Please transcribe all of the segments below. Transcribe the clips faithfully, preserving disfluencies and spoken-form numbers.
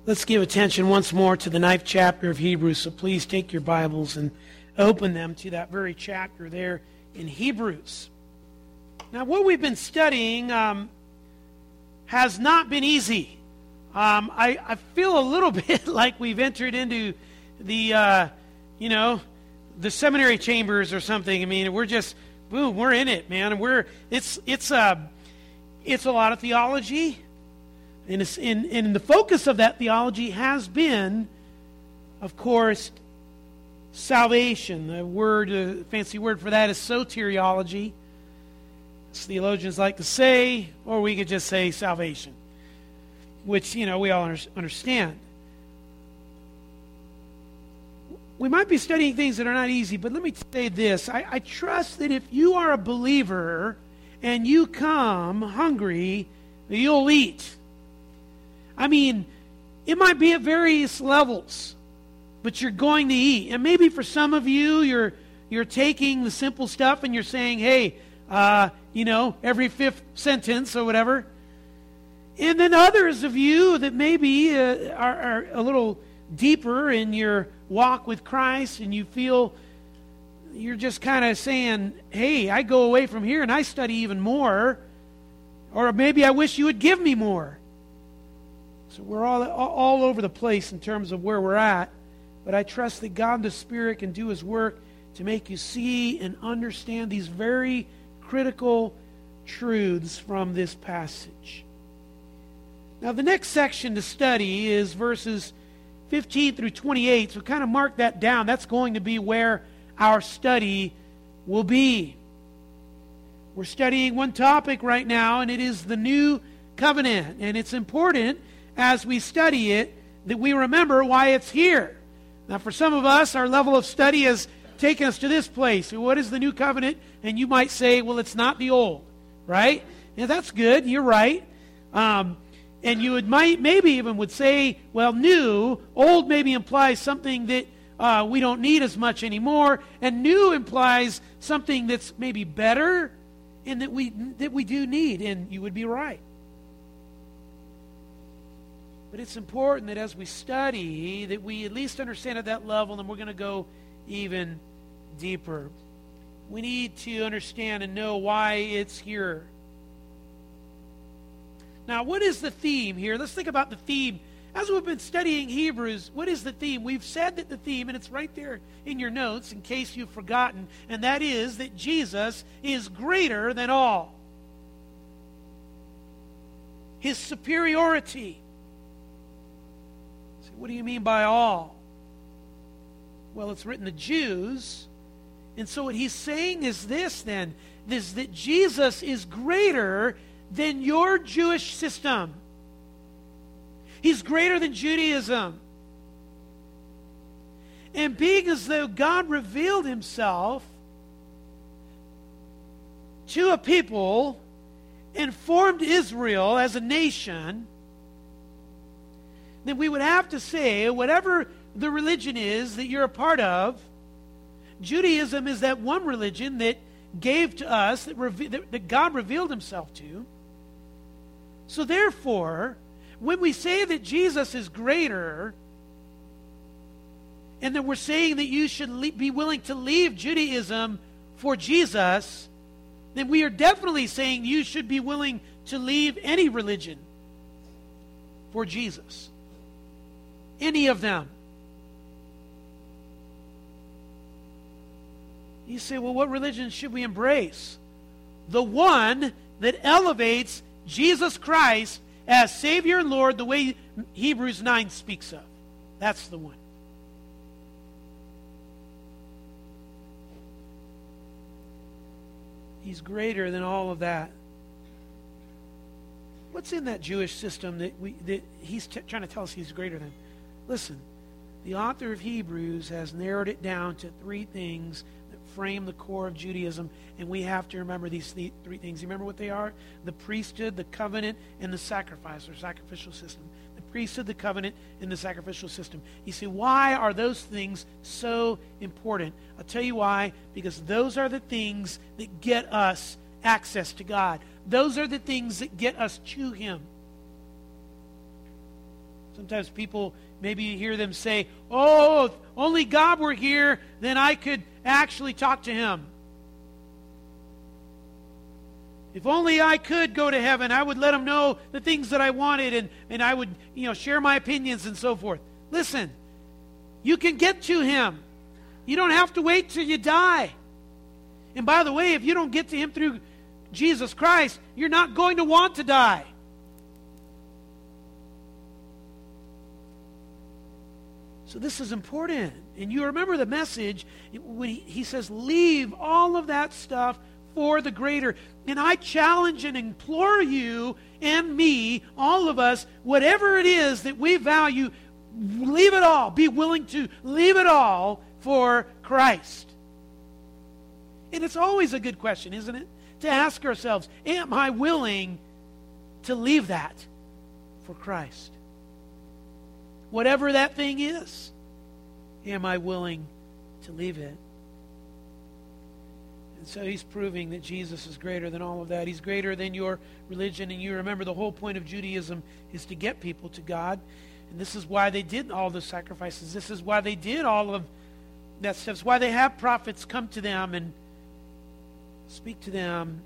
Let's give attention once more to the ninth chapter of Hebrews. So please take your Bibles and open them to that very chapter there in Hebrews. Now, what we've been studying um, has not been easy. Um, I, I feel a little bit like we've entered into the, uh, you know, the seminary chambers or something. I mean, we're just, boom, we're in it, man. And we're it's it's uh, it's a lot of theology. And, it's in, and the focus of that theology has been, of course, salvation. The word, a fancy word for that is soteriology. As theologians like to say, or we could just say salvation, which, you know, we all under, understand. We might be studying things that are not easy, but let me say this. I, I trust that if you are a believer and you come hungry, you'll eat. I mean, it might be at various levels, but you're going to eat. And maybe for some of you, you're you're taking the simple stuff and you're saying, hey, uh, you know, every fifth sentence or whatever. And then others of you that maybe uh, are, are a little deeper in your walk with Christ and you feel you're just kind of saying, hey, I go away from here and I study even more. Or maybe I wish you would give me more. So we're all, all over the place in terms of where we're at. But I trust that God the Spirit can do His work to make you see and understand these very critical truths from this passage. Now the next section to study is verses fifteen through twenty-eight. So kind of mark that down. That's going to be where our study will be. We're studying one topic right now, and it is the new covenant. And it's important as we study it that we remember why it's here. Now for some of us, our level of study has taken us to this place. So what is the new covenant? And you might say, well, it's not the old, right? Yeah, that's good. You're right. Um, and you would might maybe even would say, well, new, old maybe implies something that uh, we don't need as much anymore, and new implies something that's maybe better and that we that we do need. And you would be right. But it's important that as we study, that we at least understand at that level, and we're going to go even deeper. We need to understand and know why it's here. Now, what is the theme here? Let's think about the theme. As we've been studying Hebrews, what is the theme? We've said that the theme, and it's right there in your notes in case you've forgotten, and that is that Jesus is greater than all. His superiority. What do you mean by all? Well, it's written the Jews. And so what he's saying is this then, is that Jesus is greater than your Jewish system. He's greater than Judaism. And being as though God revealed himself to a people and formed Israel as a nation, then we would have to say, whatever the religion is that you're a part of, Judaism is that one religion that gave to us, that, reve- that, that God revealed himself to. So therefore, when we say that Jesus is greater, and that we're saying that you should le- be willing to leave Judaism for Jesus, then we are definitely saying you should be willing to leave any religion for Jesus. Any of them. You say, well, what religion should we embrace? The one that elevates Jesus Christ as Savior and Lord, the way Hebrews nine speaks of. That's the one. He's greater than all of that. What's in that Jewish system that we that he's t- trying to tell us he's greater than? Listen, the author of Hebrews has narrowed it down to three things that frame the core of Judaism, and we have to remember these th- three things. You remember what they are? The priesthood, the covenant, and the sacrifice, or sacrificial system. The priesthood, the covenant, and the sacrificial system. You see, why are those things so important? I'll tell you why. Because those are the things that get us access to God. Those are the things that get us to Him. Sometimes people, maybe you hear them say, oh, if only God were here, then I could actually talk to him. If only I could go to heaven, I would let him know the things that I wanted, and, and I would, you know, share my opinions and so forth. Listen, you can get to him. You don't have to wait till you die. And by the way, if you don't get to him through Jesus Christ, you're not going to want to die. So this is important. And you remember the message when he, he says, leave all of that stuff for the greater. And I challenge and implore you and me, all of us, whatever it is that we value, leave it all. Be willing to leave it all for Christ. And it's always a good question, isn't it? To ask ourselves, am I willing to leave that for Christ? Whatever that thing is, am I willing to leave it? And so he's proving that Jesus is greater than all of that. He's greater than your religion. And you remember the whole point of Judaism is to get people to God. And this is why they did all the sacrifices. This is why they did all of that stuff. It's why they have prophets come to them and speak to them,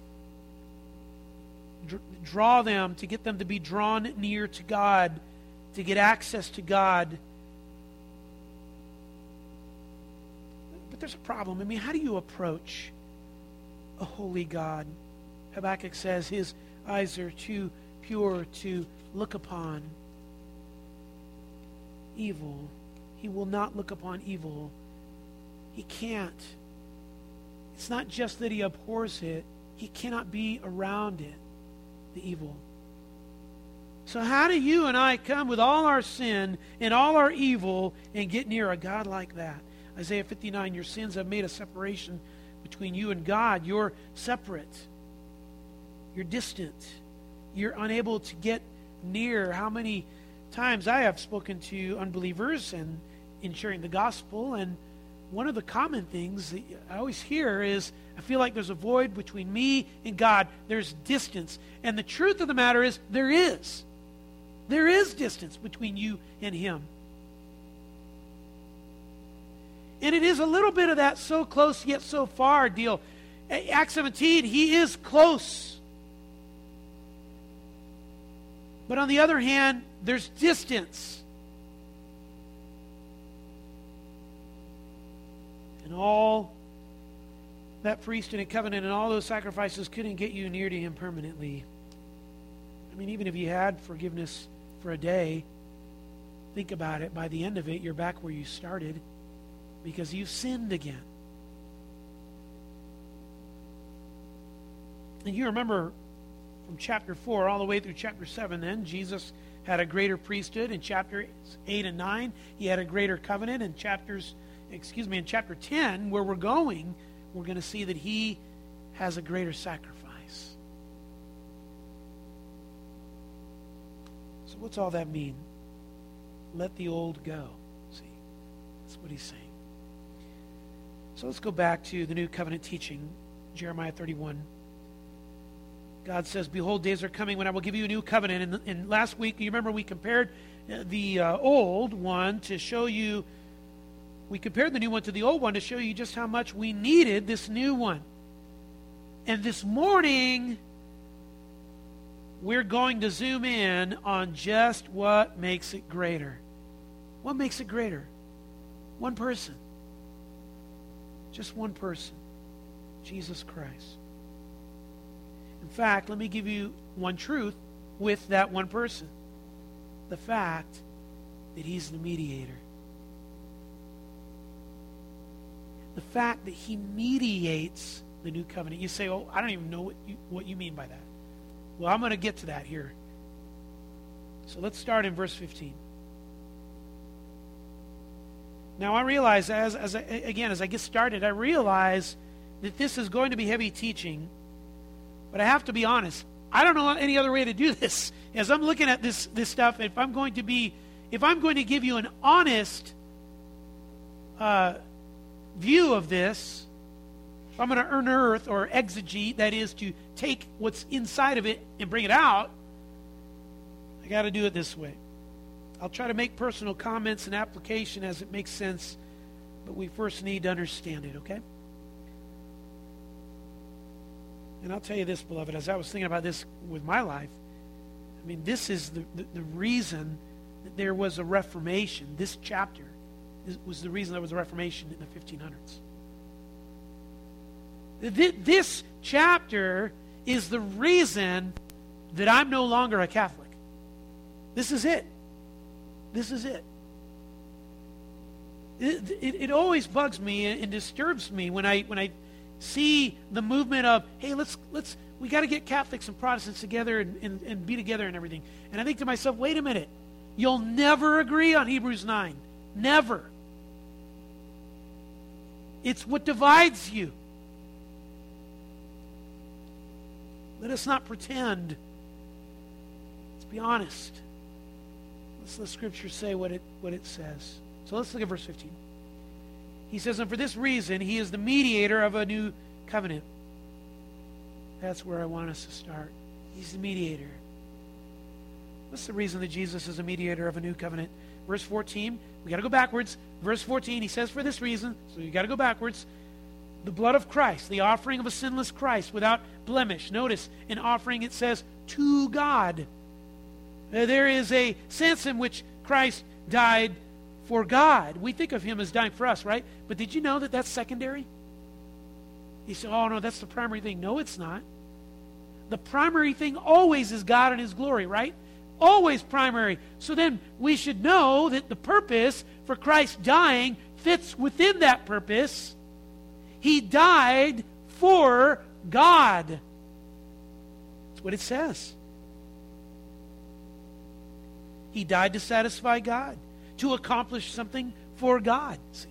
draw them, to get them to be drawn near to God, to get access to God. But there's a problem. I mean, how do you approach a holy God? Habakkuk says his eyes are too pure to look upon evil. He will not look upon evil. He can't. It's not just that he abhors it. He cannot be around it, the evil. So how do you and I come with all our sin and all our evil and get near a God like that? Isaiah fifty-nine, your sins have made a separation between you and God. You're separate. You're distant. You're unable to get near. How many times I have spoken to unbelievers and in sharing the gospel, and one of the common things that I always hear is, I feel like there's a void between me and God. There's distance. And the truth of the matter is, there is. There is distance between you and him. And it is a little bit of that so close yet so far deal. Acts seventeen, he is close. But on the other hand, there's distance. And all that priesthood and covenant and all those sacrifices couldn't get you near to him permanently. I mean, even if you had forgiveness for a day, think about it. By the end of it, you're back where you started because you've sinned again. And you remember from chapter four all the way through chapter seven, then Jesus had a greater priesthood. In chapter eight and nine, he had a greater covenant. In chapters excuse me, in chapter ten, where we're going, we're going to see that he has a greater sacrifice. So what's all that mean? Let the old go. See, that's what he's saying. So let's go back to the new covenant teaching, Jeremiah thirty-one. God says, behold, days are coming when I will give you a new covenant. And, and last week, you remember we compared the uh, old one to show you We compared the new one to the old one to show you just how much we needed this new one. And this morning, we're going to zoom in on just what makes it greater. What makes it greater? One person. Just one person. Jesus Christ. In fact, let me give you one truth with that one person. The fact that he's the mediator. The fact that he mediates the new covenant. You say, oh, I don't even know what you, what you mean by that. Well, I'm going to get to that here. So let's start in verse fifteen. Now I realize, as, as I, again, as I get started, I realize that this is going to be heavy teaching. But I have to be honest. I don't know any other way to do this. As I'm looking at this, this stuff, if I'm going to be, if I'm going to give you an honest uh, view of this, if I'm going to unearth or exegete, that is to take what's inside of it and bring it out, I got to do it this way. I'll try to make personal comments and application as it makes sense, but we first need to understand it, okay? And I'll tell you this, beloved, as I was thinking about this with my life, I mean, this is the, the, the reason that there was a Reformation. This chapter is, was the reason there was a Reformation in the fifteen hundreds. This chapter is the reason that I'm no longer a Catholic. This is it. This is it. It, it, it always bugs me and disturbs me when I when I see the movement of, hey, let's let's we got to get Catholics and Protestants together and, and, and be together and everything. And I think to myself, wait a minute. You'll never agree on Hebrews nine. Never. It's what divides you. Let us not pretend. Let's be honest. Let's let Scripture say what it what it says. So let's look at verse fifteen. He says, and for this reason, he is the mediator of a new covenant. That's where I want us to start. He's the mediator. What's the reason that Jesus is a mediator of a new covenant? Verse fourteen, we got to go backwards. Verse fourteen, he says, for this reason, so you got to go backwards. The blood of Christ, the offering of a sinless Christ without blemish. Notice, in offering it says, to God. There is a sense in which Christ died for God. We think of him as dying for us, right? But did you know that that's secondary? You say, oh no, that's the primary thing. No, it's not. The primary thing always is God and his glory, right? Always primary. So then we should know that the purpose for Christ dying fits within that purpose. He died for God. That's what it says. He died to satisfy God, to accomplish something for God. See?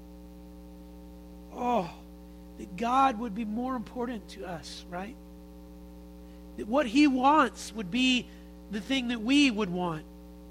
Oh, that God would be more important to us, right? That what he wants would be the thing that we would want.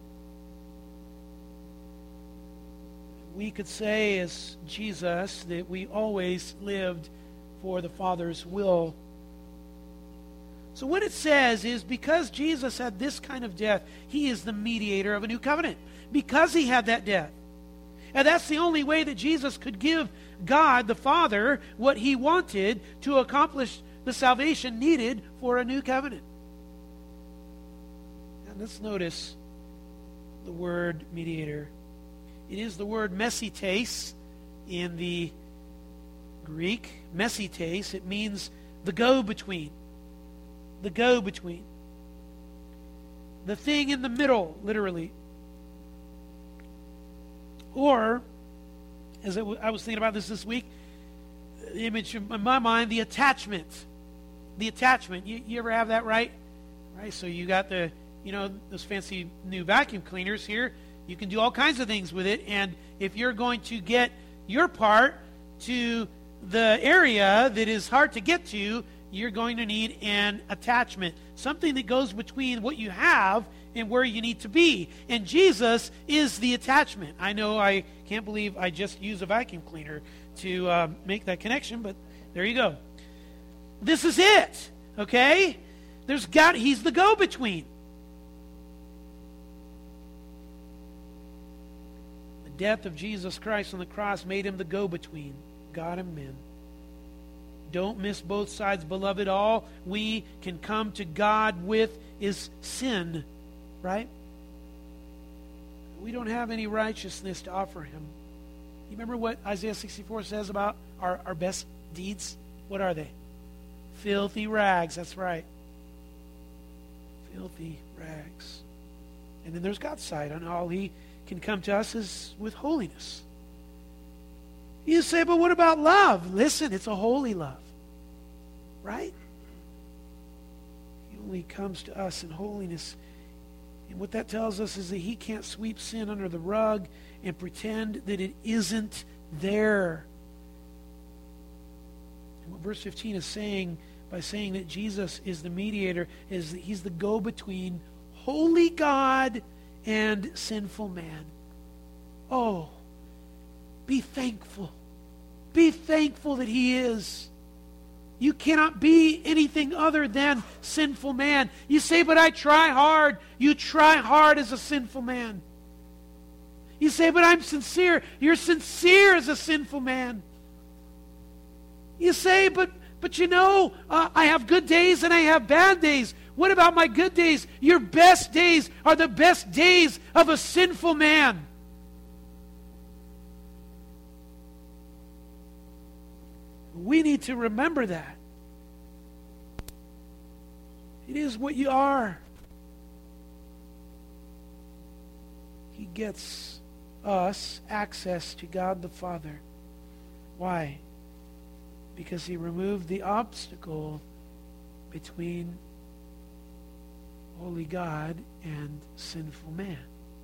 We could say as Jesus that we always lived for the Father's will. So what it says is because Jesus had this kind of death, he is the mediator of a new covenant. Because he had that death. And that's the only way that Jesus could give God the Father what he wanted to accomplish the salvation needed for a new covenant. And let's notice the word mediator. It is the word mesites in the Greek. Mesites, it means the go-between. The go-between. The thing in the middle, literally. Or, as I, w- I was thinking about this this week, the image in my mind, the attachment. The attachment. You, you ever have that, right? Right. So you got the, you know, those fancy new vacuum cleaners here. You can do all kinds of things with it. And if you're going to get your part to the area that is hard to get to, you're going to need an attachment. Something that goes between what you have and where you need to be. And Jesus is the attachment. I know I can't believe I just used a vacuum cleaner to uh, make that connection, but there you go. This is it, okay? There's got, he's the go-between. The death of Jesus Christ on the cross made him the go-between, God and men. Don't miss both sides, beloved. All we can come to God with is sin, right? We don't have any righteousness to offer him. You remember what Isaiah sixty-four says about our, our best deeds? What are they? Filthy rags, that's right. Filthy rags. And then there's God's side, and all he can come to us is with holiness. You say, but what about love? Listen, it's a holy love. Right? He only comes to us in holiness. And what that tells us is that he can't sweep sin under the rug and pretend that it isn't there. And what verse fifteen is saying by saying that Jesus is the mediator is that he's the go-between holy God and sinful man. Oh, be thankful. Be thankful that he is. You cannot be anything other than sinful man. You say, but I try hard. You try hard as a sinful man. You say, but I'm sincere. You're sincere as a sinful man. You say, but but you know, uh, I have good days and I have bad days. What about my good days? Your best days are the best days of a sinful man. We need to remember that. It is what you are. He gets us access to God the Father. Why? Because He removed the obstacle between holy God and sinful man.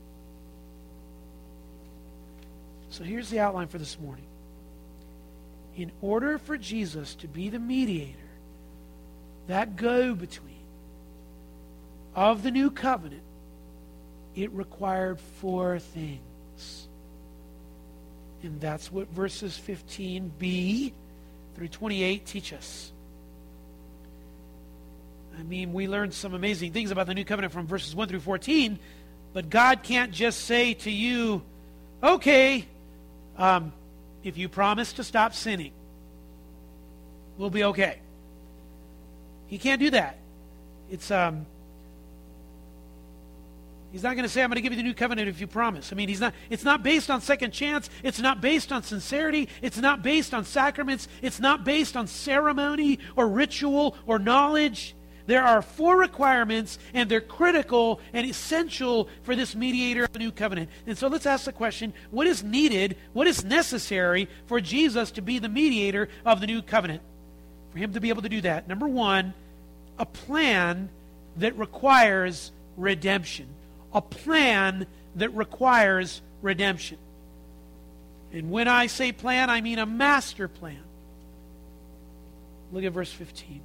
So here's the outline for this morning. In order for Jesus to be the mediator, that go-between of the new covenant, it required four things. And that's what verses fifteen b through twenty-eight teach us. I mean, we learned some amazing things about the new covenant from verses one through fourteen, but God can't just say to you, okay, um, if you promise to stop sinning, we'll be okay. He can't do that. It's um He's not going to say, I'm going to give you the new covenant if you promise. I mean, he's not. It's not based on second chance. It's not based on sincerity. It's not based on sacraments. It's not based on ceremony or ritual or knowledge. There are four requirements, and they're critical and essential for this mediator of the new covenant. And so let's ask the question, what is needed, what is necessary for Jesus to be the mediator of the new covenant? For Him to be able to do that. Number one, a plan that requires redemption. A plan that requires redemption. And when I say plan, I mean a master plan. Look at verse fifteen.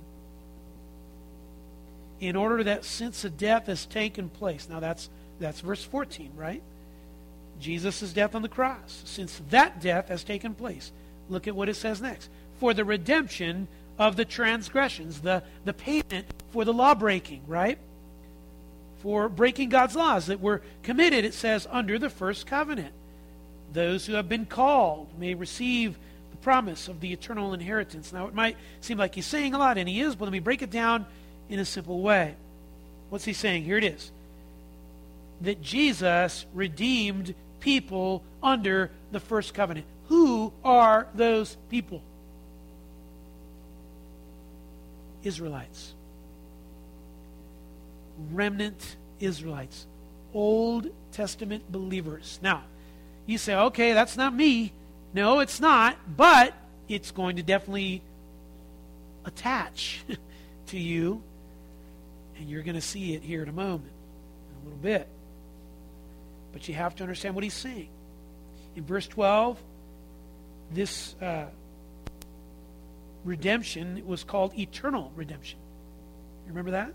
In order that since a death has taken place. Now that's that's verse fourteen, right? Jesus' death on the cross. Since that death has taken place. Look at what it says next. For the redemption of the transgressions, the, the payment for the law breaking, right? For breaking God's laws that were committed, it says, under the first covenant. Those who have been called may receive the promise of the eternal inheritance. Now, it might seem like he's saying a lot, and he is, but let me break it down in a simple way. What's he saying? Here it is. That Jesus redeemed people under the first covenant. Who are those people? Israelites. Remnant Israelites, Old Testament believers. Now, you say, okay, that's not me. No, it's not, but it's going to definitely attach to you, and you're going to see it here in a moment, in a little bit. But you have to understand what he's saying. In verse twelve, this uh, redemption was called eternal redemption. You remember that?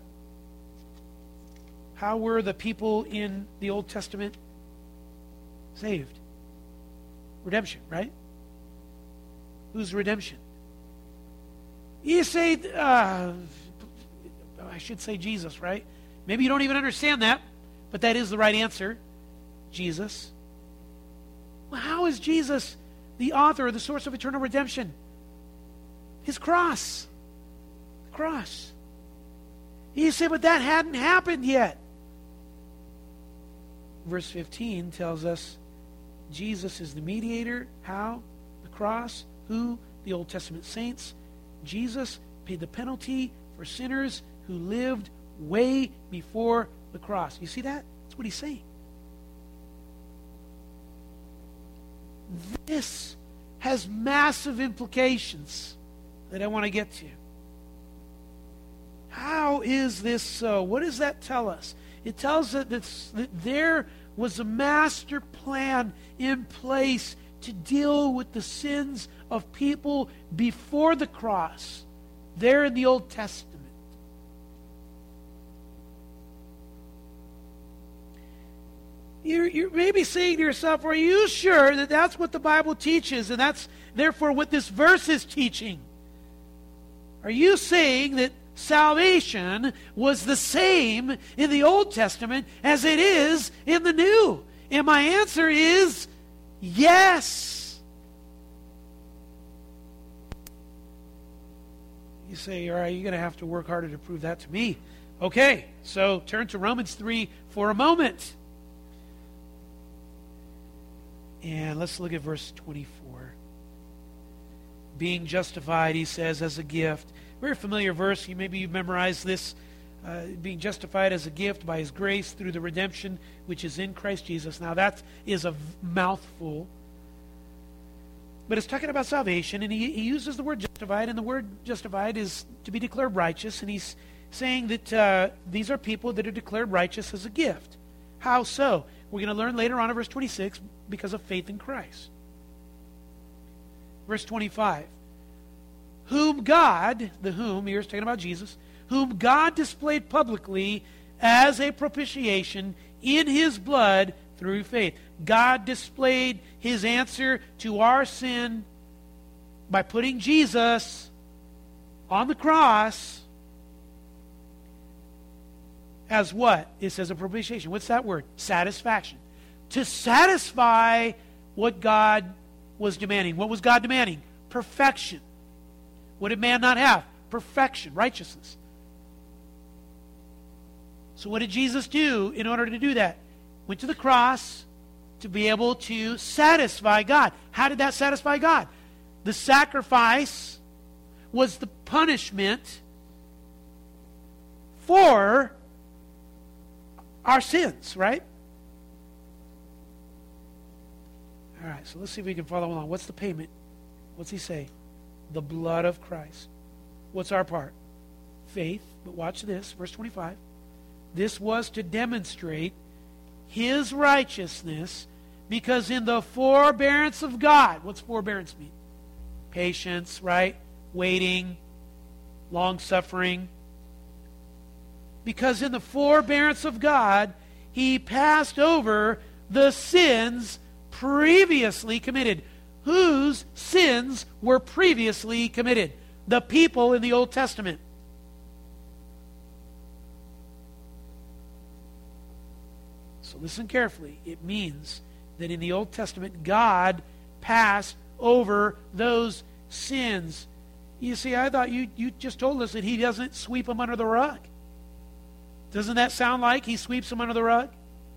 How were the people in the Old Testament saved? Redemption, right? Whose redemption? You say, uh, I should say Jesus, right? Maybe you don't even understand that, but that is the right answer. Jesus. Well, how is Jesus the author or the source of eternal redemption? His cross. The cross. You say, but that hadn't happened yet. Verse fifteen tells us Jesus is the mediator. How? The cross. Who? The Old Testament saints. Jesus paid the penalty for sinners who lived way before the cross. You see that? That's what he's saying. This has massive implications that I want to get to. How is this so? What does that tell us? It tells us that, that there was a master plan in place to deal with the sins of people before the cross, there in the Old Testament. You're, you're maybe saying to yourself, are you sure that that's what the Bible teaches, and that's therefore what this verse is teaching? Are you saying that salvation was the same in the Old Testament as it is in the New? And my answer is yes. You say, all right, you're going to have to work harder to prove that to me. Okay, so turn to Romans three for a moment. And let's look at verse twenty-four. Being justified, he says, as a gift. Very familiar verse. You maybe you've memorized this. Uh, being justified as a gift by his grace through the redemption which is in Christ Jesus. Now that is a mouthful. But it's talking about salvation, and he, he uses the word justified, and the word justified is to be declared righteous, and he's saying that uh, these are people that are declared righteous as a gift. How so? We're going to learn later on in verse twenty-six, because of faith in Christ. Verse twenty-five. Whom God, the whom, here is talking about Jesus, whom God displayed publicly as a propitiation in his blood through faith. God displayed his answer to our sin by putting Jesus on the cross as what? It says a propitiation. What's that word? Satisfaction. To satisfy what God was demanding. What was God demanding? Perfection. What did man not have? Perfection, righteousness. So what did Jesus do in order to do that? Went to the cross to be able to satisfy God. How did that satisfy God? The sacrifice was the punishment for our sins, right? All right, so let's see if we can follow along. What's the payment? What's he say? The blood of Christ. What's our part? Faith. But watch this, verse twenty-five. This was to demonstrate his righteousness, because in the forbearance of God, what's forbearance mean? Patience, right? Waiting, long-suffering. Because in the forbearance of God, he passed over the sins previously committed. Whose sins were previously committed? The people in the Old Testament. So listen carefully. It means that in the Old Testament, God passed over those sins. You see, I thought you, you just told us that he doesn't sweep them under the rug. Doesn't that sound like he sweeps them under the rug?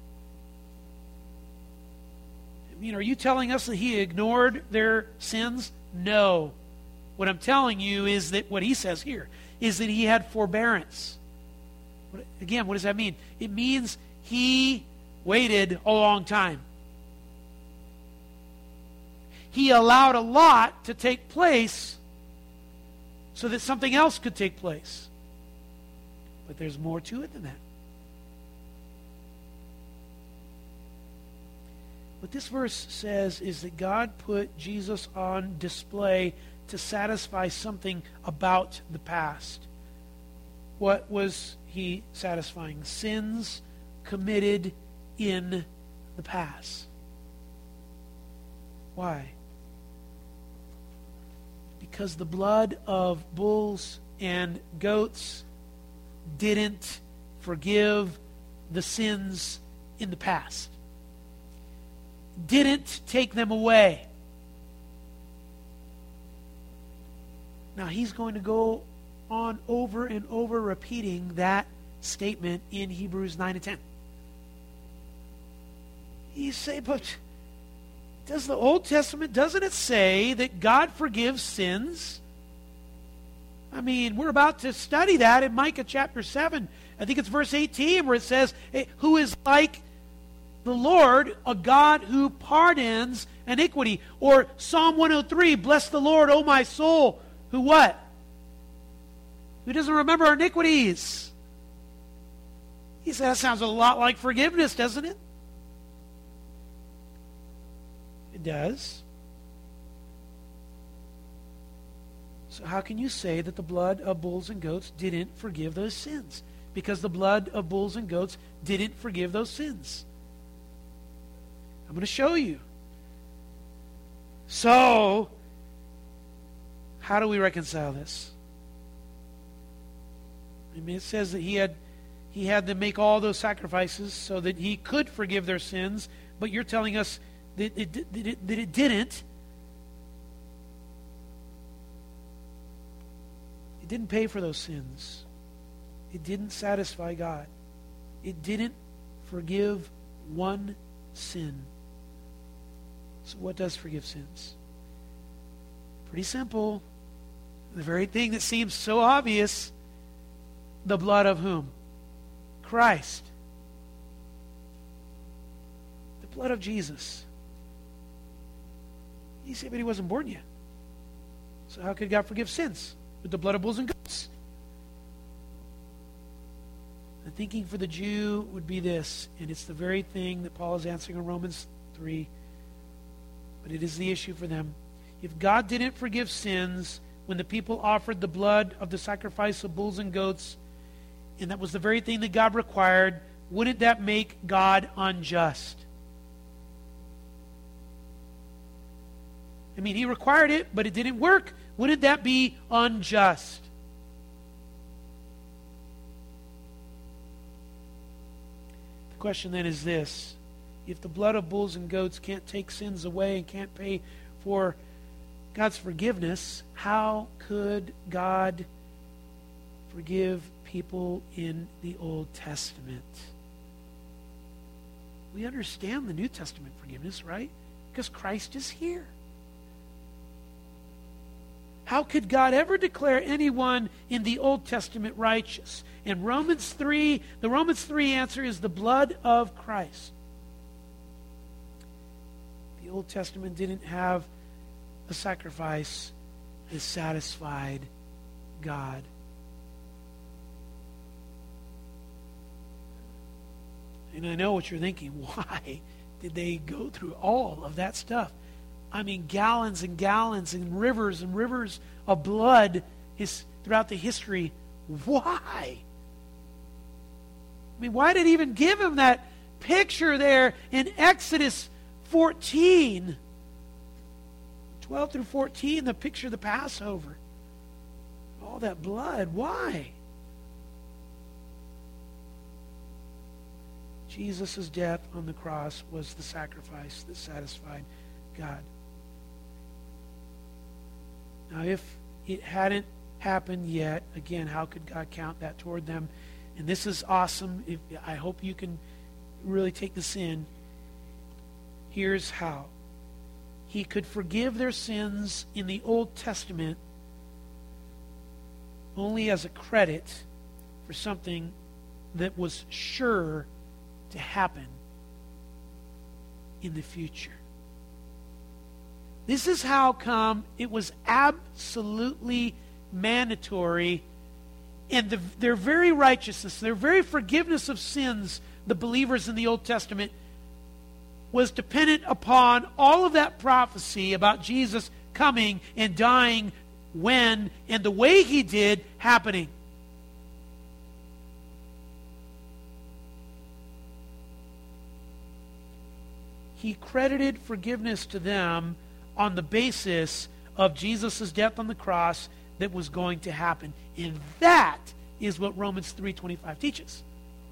I mean, are you telling us that he ignored their sins? No. What I'm telling you is that what he says here is that he had forbearance. Again, what does that mean? It means he waited a long time. He allowed a lot to take place so that something else could take place. But there's more to it than that. What this verse says is that God put Jesus on display to satisfy something about the past. What was he satisfying? Sins committed in the past. Why? Because the blood of bulls and goats didn't forgive the sins in the past. Didn't take them away. Now he's going to go on over and over repeating that statement in Hebrews nine and ten. You say, but does the Old Testament, doesn't it say that God forgives sins? I mean, we're about to study that in Micah chapter seven. I think it's verse eighteen where it says, hey, who is like the Lord, a God who pardons iniquity. Or Psalm one oh three, bless the Lord, O my soul. Who what? Who doesn't remember our iniquities? He said, that sounds a lot like forgiveness, doesn't it? It does. So how can you say that the blood of bulls and goats didn't forgive those sins? Because the blood of bulls and goats didn't forgive those sins. I'm going to show you. So, how do we reconcile this? I mean, it says that he had he had to make all those sacrifices so that he could forgive their sins, but you're telling us that it, that it, that it didn't. It didn't pay for those sins. It didn't satisfy God. It didn't forgive one sin. So what does forgive sins? Pretty simple. The very thing that seems so obvious. The blood of whom? Christ. The blood of Jesus. You say, but he wasn't born yet. So how could God forgive sins? With the blood of bulls and goats. The thinking for the Jew would be this, and it's the very thing that Paul is answering in Romans three, but it is the issue for them. If God didn't forgive sins when the people offered the blood of the sacrifice of bulls and goats, and that was the very thing that God required, wouldn't that make God unjust? I mean, he required it, but it didn't work. Wouldn't that be unjust? The question then is this. If the blood of bulls and goats can't take sins away and can't pay for God's forgiveness, how could God forgive people in the Old Testament? We understand the New Testament forgiveness, right? Because Christ is here. How could God ever declare anyone in the Old Testament righteous? In Romans three, the Romans three answer is the blood of Christ. The Old Testament didn't have a sacrifice that satisfied God. And I know what you're thinking. Why did they go through all of that stuff? I mean, gallons and gallons and rivers and rivers of blood is throughout the history. Why? I mean, why did he even give him that picture there in Exodus fourteen? twelve through fourteen, the picture of the Passover. All that blood. Why? Jesus' death on the cross was the sacrifice that satisfied God. Now, if it hadn't happened yet, again, how could God count that toward them? And this is awesome. If, I hope you can really take this in. Here's how. He could forgive their sins in the Old Testament only as a credit for something that was sure to happen in the future. This is how come it was absolutely mandatory, and the, their very righteousness, their very forgiveness of sins, the believers in the Old Testament, was dependent upon all of that prophecy about Jesus coming and dying when and the way he did happening. He credited forgiveness to them on the basis of Jesus' death on the cross that was going to happen. And that is what Romans three twenty-five teaches.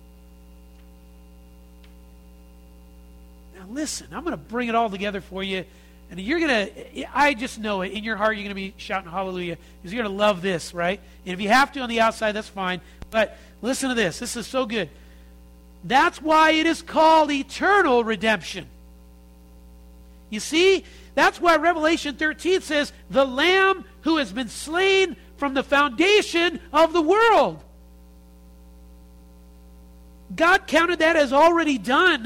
Now listen, I'm going to bring it all together for you. And you're going to, I just know it, in your heart you're going to be shouting hallelujah, because you're going to love this, right? And if you have to on the outside, that's fine. But listen to this. This is so good. That's why it is called eternal redemption. You see, that's why Revelation thirteen says, the Lamb who has been slain from the foundation of the world. God counted that as already done.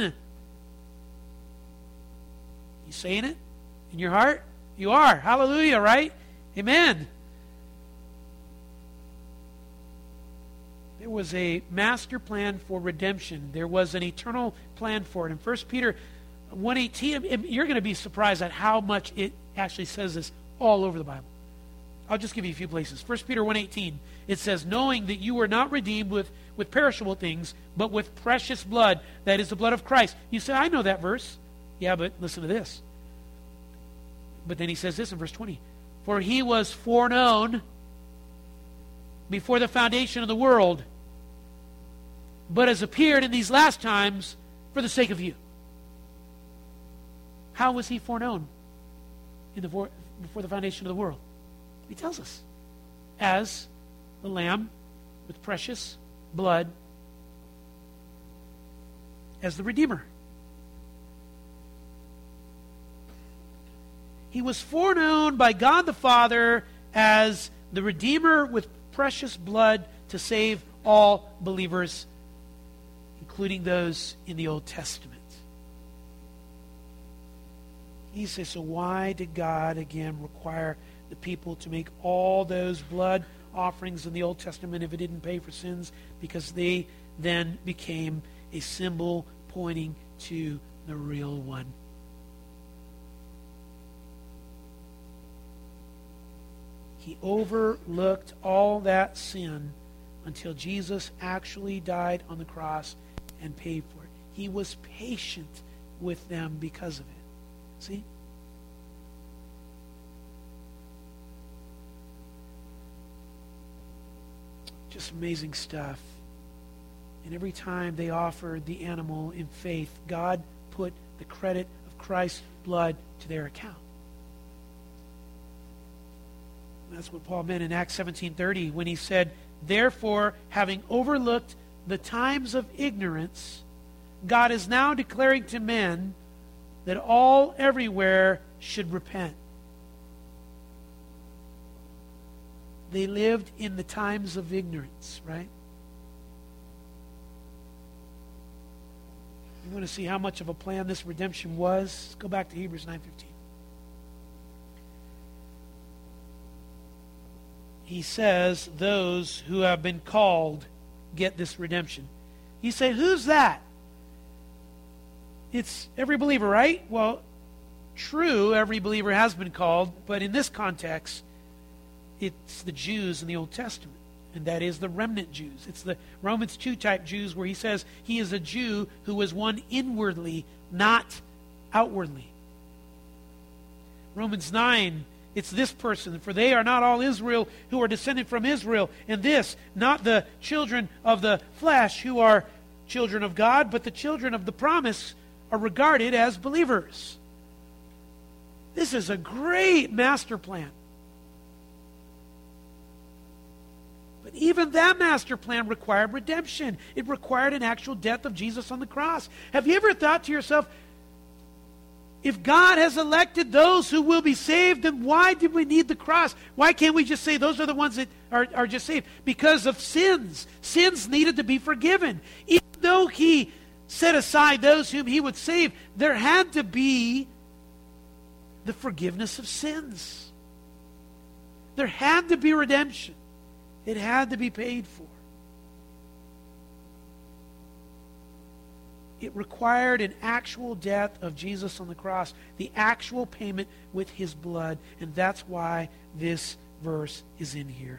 You saying it in your heart? You are. Hallelujah, right? Amen. There was a master plan for redemption. There was an eternal plan for it. In First Peter one eighteen, you're going to be surprised at how much it actually says this all over the Bible. I'll just give you a few places. First Peter one eighteen, it says, knowing that you were not redeemed with, with perishable things, but with precious blood, that is the blood of Christ. You say, I know that verse. Yeah, but listen to this. But then he says this in verse twenty. For he was foreknown before the foundation of the world, but has appeared in these last times for the sake of you. How was he foreknown in the vor- before the foundation of the world? He tells us. As the Lamb with precious blood, as the Redeemer. He was foreknown by God the Father as the Redeemer with precious blood to save all believers, including those in the Old Testament. He says, so why did God again require the people to make all those blood offerings in the Old Testament if it didn't pay for sins? Because they then became a symbol pointing to the real one. He overlooked all that sin until Jesus actually died on the cross and paid for it. He was patient with them because of it. See? Just amazing stuff. And every time they offered the animal in faith, God put the credit of Christ's blood to their account. That's what Paul meant in Acts seventeen thirty when he said, therefore, having overlooked the times of ignorance, God is now declaring to men that all everywhere should repent. They lived in the times of ignorance, right? You want to see how much of a plan this redemption was? Let's go back to Hebrews nine fifteen. He says those who have been called get this redemption. You say, who's that? It's every believer, right? Well, true, every believer has been called, but in this context, it's the Jews in the Old Testament, and that is the remnant Jews. It's the Romans two type Jews where he says he is a Jew who was one inwardly, not outwardly. Romans nine, it's this person, for they are not all Israel who are descended from Israel, and this, not the children of the flesh who are children of God, but the children of the promise are regarded as believers. This is a great master plan. But even that master plan required redemption. It required an actual death of Jesus on the cross. Have you ever thought to yourself, if God has elected those who will be saved, then why did we need the cross? Why can't we just say those are the ones that are, are just saved? Because of sins. Sins needed to be forgiven. Even though he set aside those whom he would save, there had to be the forgiveness of sins. There had to be redemption. It had to be paid for. It required an actual death of Jesus on the cross, the actual payment with his blood, and that's why this verse is in here.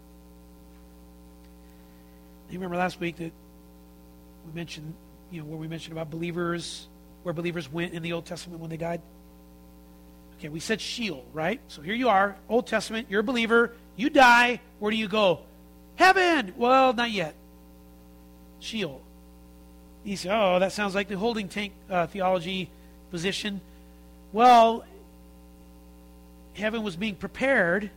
You remember last week that we mentioned, you know, where we mentioned about believers, where believers went in the Old Testament when they died? Okay, we said Sheol, right? So here you are, Old Testament, you're a believer, you die, where do you go? Heaven! Well, not yet. Sheol. You say, oh, that sounds like the holding tank uh, theology position. Well, heaven was being prepared.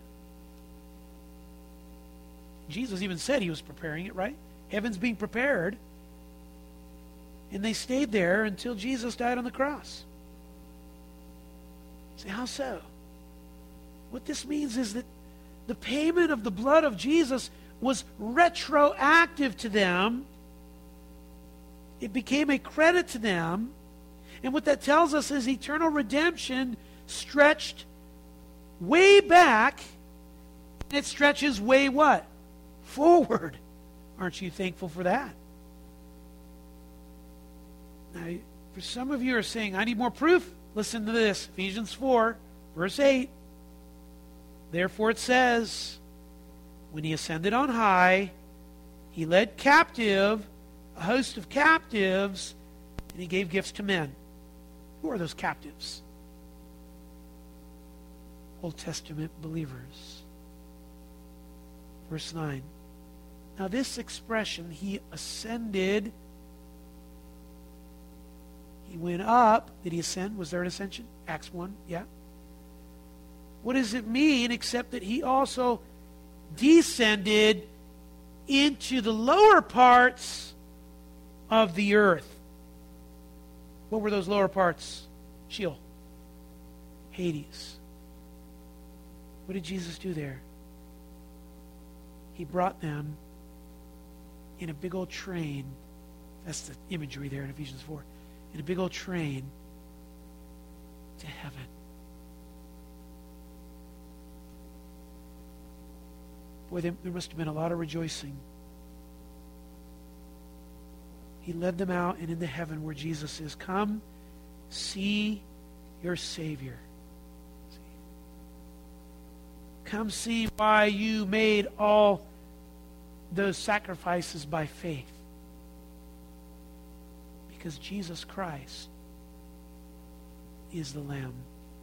Jesus even said he was preparing it, right? Heaven's being prepared. And they stayed there until Jesus died on the cross. You say, how so? What this means is that the payment of the blood of Jesus was retroactive to them. It became a credit to them. And what that tells us is eternal redemption stretched way back. And it stretches way what? Forward. Aren't you thankful for that? Now, for some of you who are saying, I need more proof. Listen to this. Ephesians four, verse eight. Therefore it says, when he ascended on high, he led captive a host of captives, and he gave gifts to men. Who are those captives? Old Testament believers. Verse nine. Now this expression, he ascended, He went up. Did he ascend? Was there an ascension? Acts one, yeah. What does it mean except that he also descended into the lower parts of the earth? What were those lower parts? Sheol. Hades. What did Jesus do there? He brought them in a big old train. That's the imagery there in Ephesians four. In a big old train to heaven. Boy, there, there must have been a lot of rejoicing. He led them out and into heaven where Jesus is. Come, see your Savior. Come see why you made all those sacrifices by faith. Because Jesus Christ is the Lamb.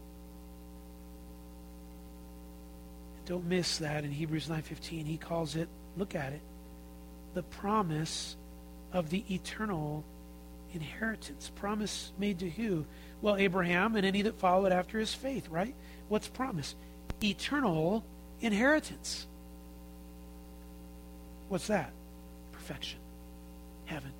Don't miss that in Hebrews nine fifteen. He calls it, look at it, the promise of the eternal inheritance. Promise made to who? Well, Abraham and any that followed after his faith, right? What's promise? Eternal inheritance. What's that? Perfection. Heaven.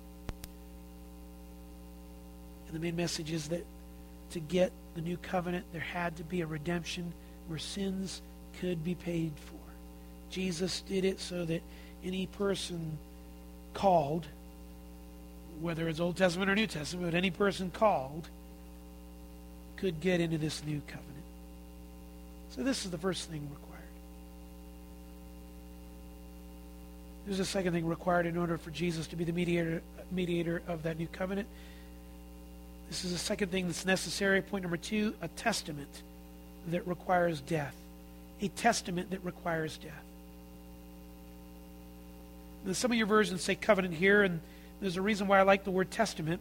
And the main message is that to get the new covenant, there had to be a redemption where sins could be paid for. Jesus did it so that any person called, whether it's Old Testament or New Testament, but any person called could get into this new covenant. So this is the first thing required. There's a second thing required in order for Jesus to be the mediator, mediator of that new covenant. This is the second thing that's necessary. Point number two, a testament that requires death. A testament that requires death. Now, some of your versions say covenant here, and there's a reason why I like the word testament.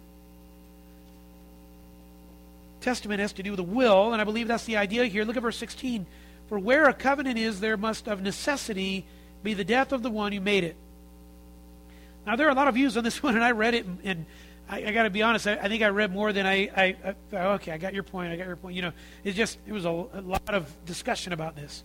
Testament has to do with a will, and I believe that's the idea here. Look at verse sixteen. For where a covenant is, there must of necessity be the death of the one who made it. Now, there are a lot of views on this one, and I read it, and, and I, I got to be honest, I, I think I read more than I, I, I... Okay, I got your point, I got your point. You know, it just, it was a, a lot of discussion about this.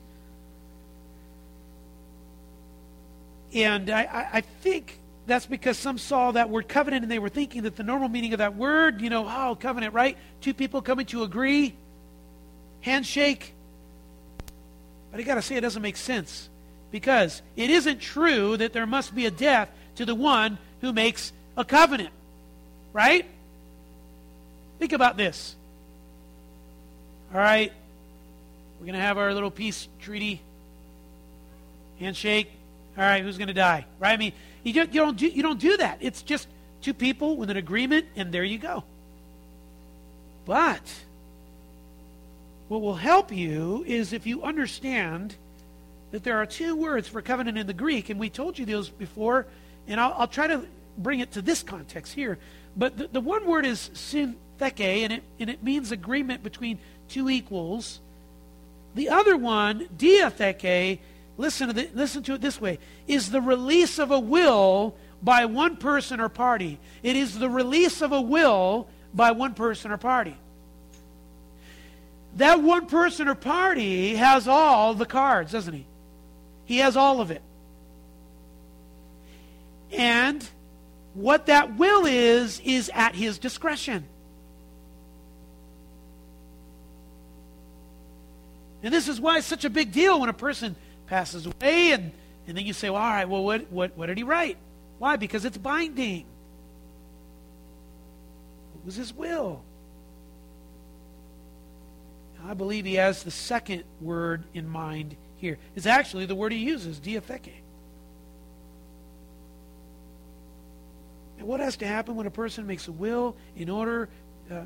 And I, I, I think that's because some saw that word covenant and they were thinking that the normal meaning of that word, you know, oh, covenant, right? Two people coming to agree, handshake. But I got to say, it doesn't make sense. Because it isn't true that there must be a death to the one who makes a covenant. Right? Think about this. All right. We're going to have our little peace treaty. Handshake. All right, who's going to die? Right? I mean, you don't, you don't do, you don't do that. It's just two people with an agreement, and there you go. But what will help you is if you understand that there are two words for covenant in the Greek, and we told you those before, and I'll, I'll try to bring it to this context here. But the, the one word is syntheke, and it, and it means agreement between two equals. The other one, diatheke, listen to, the, listen to it this way, is the release of a will by one person or party. It is the release of a will by one person or party. That one person or party has all the cards, doesn't he? He has all of it. And what that will is, is at his discretion. And this is why it's such a big deal when a person passes away and, and then you say, well, all right, well, what, what, what did he write? Why? Because it's binding. What was his will? Now, I believe he has the second word in mind here. It's actually the word he uses, diatheke. And what has to happen when a person makes a will in order uh,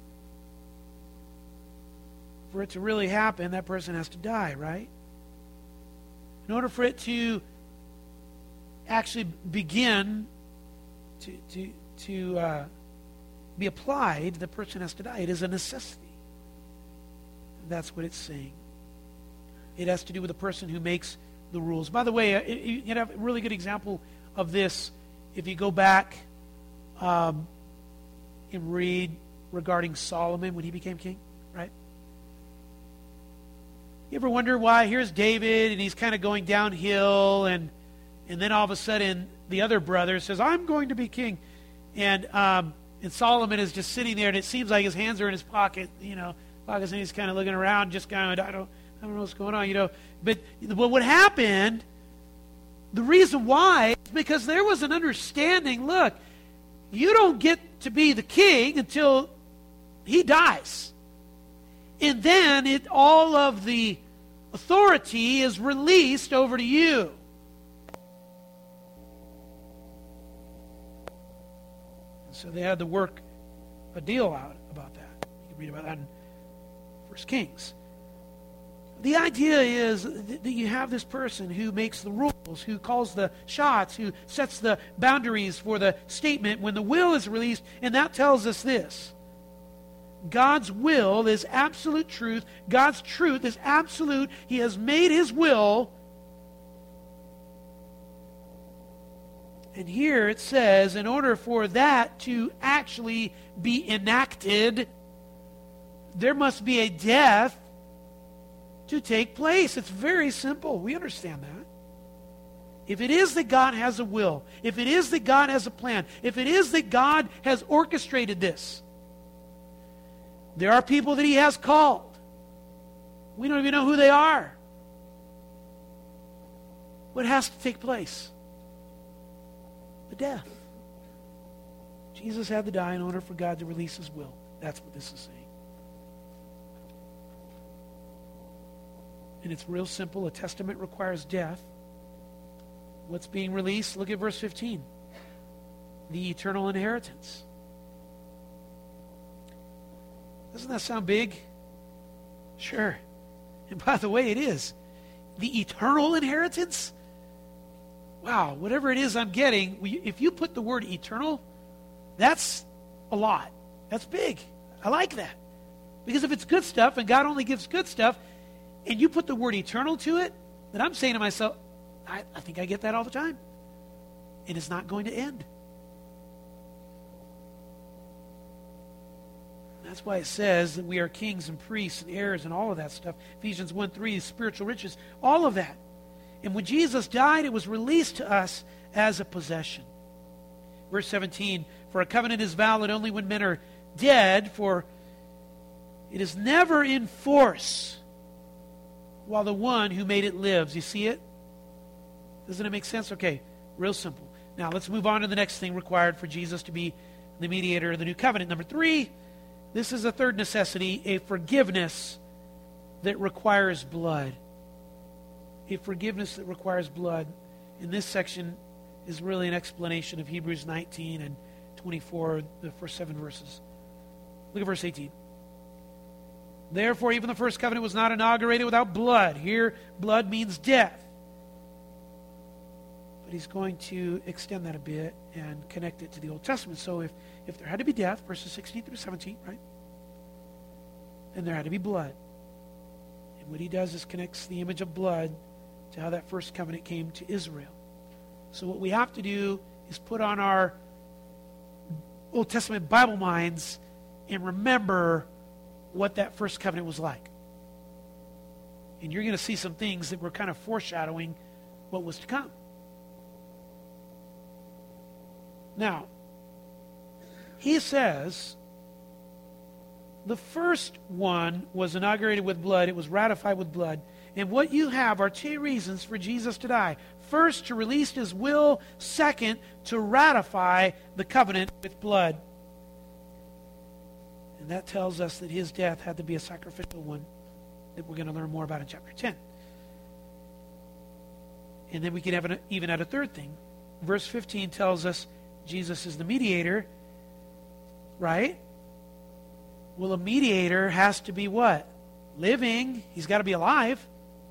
for it to really happen? That person has to die, right? In order for it to actually begin to, to, to uh, be applied, the person has to die. It is a necessity. That's what it's saying. It has to do with the person who makes the rules. By the way, you can have a really good example of this if you go back um, and read regarding Solomon when he became king, right? You ever wonder why here's David and he's kind of going downhill, and and then all of a sudden the other brother says, I'm going to be king. And um, and Solomon is just sitting there, and it seems like his hands are in his pocket, you know, pockets, and he's kind of looking around, just kind of, I don't, I don't know what's going on, you know. But, but what happened, the reason why, is because there was an understanding, look, you don't get to be the king until he dies. And then it, all of the authority is released over to you. So they had to work a deal out about that. You can read about that in First Kings. The idea is that you have this person who makes the rules, who calls the shots, who sets the boundaries for the statement when the will is released, and that tells us this. God's will is absolute truth. God's truth is absolute. He has made His will. And here it says, in order for that to actually be enacted, there must be a death to take place. It's very simple. We understand that. If it is that God has a will, if it is that God has a plan, if it is that God has orchestrated this, there are people that He has called. We don't even know who they are. What has to take place? The death. Jesus had to die in order for God to release His will. That's what this is saying. And it's real simple. A testament requires death. What's being released? Look at verse fifteen. The eternal inheritance. Doesn't that sound big? Sure. And by the way, it is. The eternal inheritance? Wow, whatever it is I'm getting, if you put the word eternal, that's a lot. That's big. I like that. Because if it's good stuff, and God only gives good stuff, and you put the word eternal to it, then I'm saying to myself, I, I think I get that all the time. And it's not going to end. That's why it says that we are kings and priests and heirs and all of that stuff. Ephesians one three, spiritual riches, all of that. And when Jesus died, it was released to us as a possession. Verse seventeen, for a covenant is valid only when men are dead, for it is never in force while the one who made it lives. You see it? Doesn't it make sense? Okay, real simple. Now let's move on to the next thing required for Jesus to be the mediator of the new covenant. Number three, this is a third necessity, a forgiveness that requires blood. A forgiveness that requires blood. In this section is really an explanation of Hebrews nineteen and twenty-four, the first seven verses. Look at verse eighteen. Therefore, even the first covenant was not inaugurated without blood. Here, blood means death. But he's going to extend that a bit and connect it to the Old Testament. So if, if there had to be death, verses sixteen through seventeen, right? Then there had to be blood. And what he does is connects the image of blood to how that first covenant came to Israel. So what we have to do is put on our Old Testament Bible minds and remember what that first covenant was like. And you're going to see some things that were kind of foreshadowing what was to come. Now, he says the first one was inaugurated with blood. It was ratified with blood. And what you have are two reasons for Jesus to die. First, to release His will. Second, to ratify the covenant with blood. And that tells us that His death had to be a sacrificial one that we're going to learn more about in chapter ten. And then we can have an, even add a third thing. Verse fifteen tells us Jesus is the mediator, right? Well, a mediator has to be what? Living. He's got to be alive.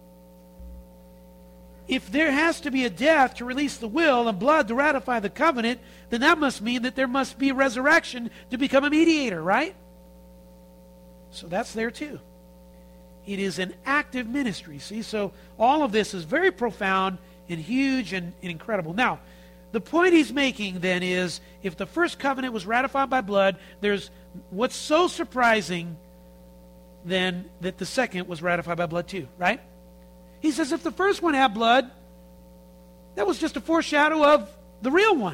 If there has to be a death to release the will and blood to ratify the covenant, then that must mean that there must be a resurrection to become a mediator, right? So that's there too. It is an active ministry, see? So all of this is very profound and huge and, and incredible. Now, the point he's making then is, if the first covenant was ratified by blood, there's what's so surprising then that the second was ratified by blood too, right? He says if the first one had blood, that was just a foreshadow of the real one.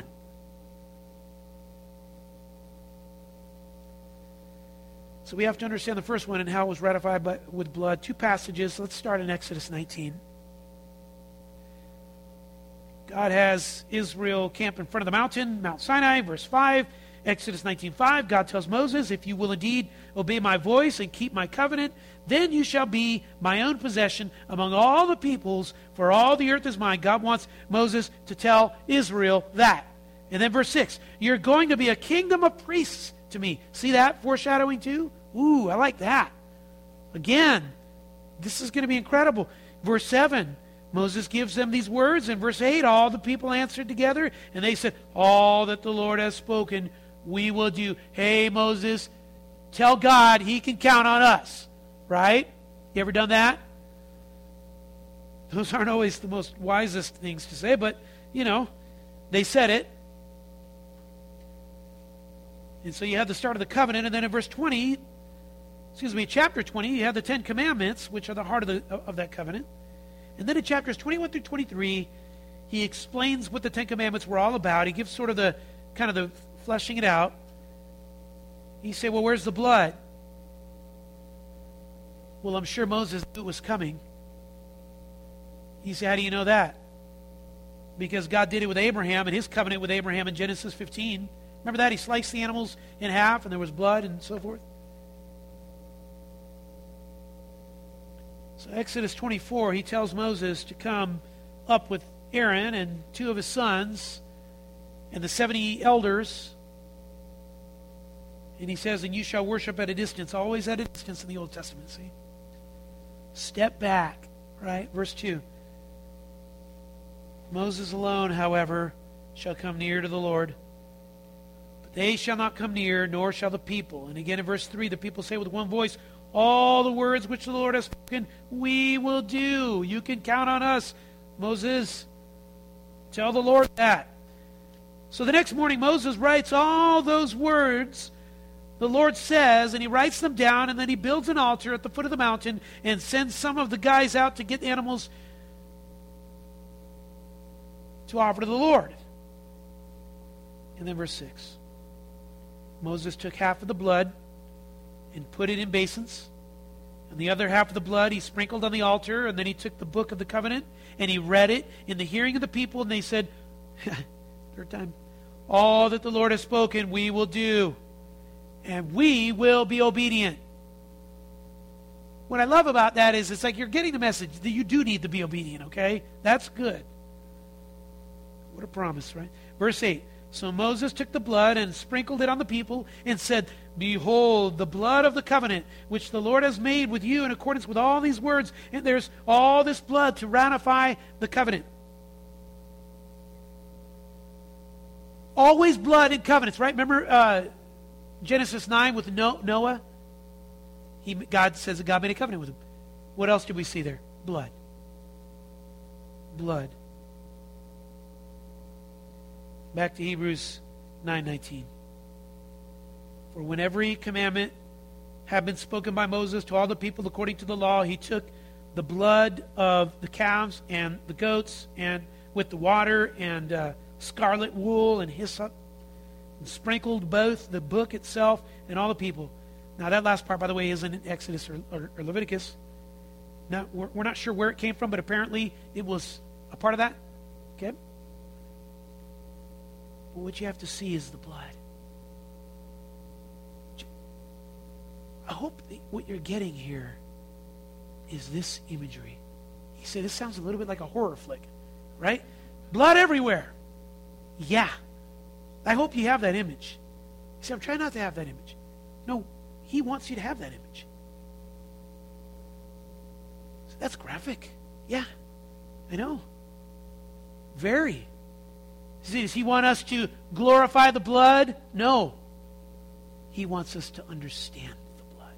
So we have to understand the first one and how it was ratified by, with blood. Two passages. Let's start in Exodus nineteen. God has Israel camp in front of the mountain, Mount Sinai, verse five. Exodus nineteen five, God tells Moses, if you will indeed obey my voice and keep my covenant, then you shall be my own possession among all the peoples, for all the earth is mine. God wants Moses to tell Israel that. And then verse six, you're going to be a kingdom of priests to me. See that foreshadowing too? Ooh, I like that. Again, this is going to be incredible. Verse seven, Moses gives them these words. In verse eight, all the people answered together, and they said, all that the Lord has spoken, we will do. Hey, Moses, tell God he can count on us. Right? You ever done that? Those aren't always the most wisest things to say, but, you know, they said it. And so you have the start of the covenant, and then in verse twenty, excuse me, chapter twenty, you have the Ten Commandments, which are the heart of, the, of that covenant. And then in chapters twenty-one through twenty-three, he explains what the Ten Commandments were all about. He gives sort of the, kind of the fleshing it out. He said, well, where's the blood? Well, I'm sure Moses knew it was coming. He said, how do you know that? Because God did it with Abraham and his covenant with Abraham in Genesis fifteen. Remember that? He sliced the animals in half and there was blood and so forth. So Exodus twenty-four, he tells Moses to come up with Aaron and two of his sons and the seventy elders. And he says, and you shall worship at a distance, always at a distance in the Old Testament, see? Step back, right? Verse two. Moses alone, however, shall come near to the Lord. But they shall not come near, nor shall the people. And again in verse three, the people say with one voice, all the words which the Lord has spoken, we will do. You can count on us, Moses. Tell the Lord that. So the next morning, Moses writes all those words the Lord says, and he writes them down, and then he builds an altar at the foot of the mountain and sends some of the guys out to get animals to offer to the Lord. And then verse six. Moses took half of the blood and put it in basins. And the other half of the blood he sprinkled on the altar, and then he took the book of the covenant and he read it in the hearing of the people, and they said, third time, all that the Lord has spoken we will do, and we will be obedient. What I love about that is it's like you're getting the message that you do need to be obedient, okay? That's good. What a promise, right? Verse eight. So Moses took the blood and sprinkled it on the people and said, behold, the blood of the covenant which the Lord has made with you in accordance with all these words. And there's all this blood to ratify the covenant. Always blood in covenants, right? Remember uh, Genesis nine with Noah? He, God says that God made a covenant with him. What else did we see there? Blood. Blood. Back to Hebrews nine nineteen. For when every commandment had been spoken by Moses to all the people according to the law, he took the blood of the calves and the goats, and with the water and uh, scarlet wool and hyssop, and sprinkled both the book itself and all the people. Now that last part, by the way, isn't in Exodus or, or, or Leviticus. Now, we're, we're not sure where it came from, but apparently it was a part of that. Okay? But what you have to see is the blood. I hope that what you're getting here is this imagery. He said, this sounds a little bit like a horror flick, right? Blood everywhere. Yeah. I hope you have that image. He said, I'm trying not to have that image. No, he wants you to have that image. So that's graphic. Yeah, I know. Very. Does he want us to glorify the blood? No. He wants us to understand the blood.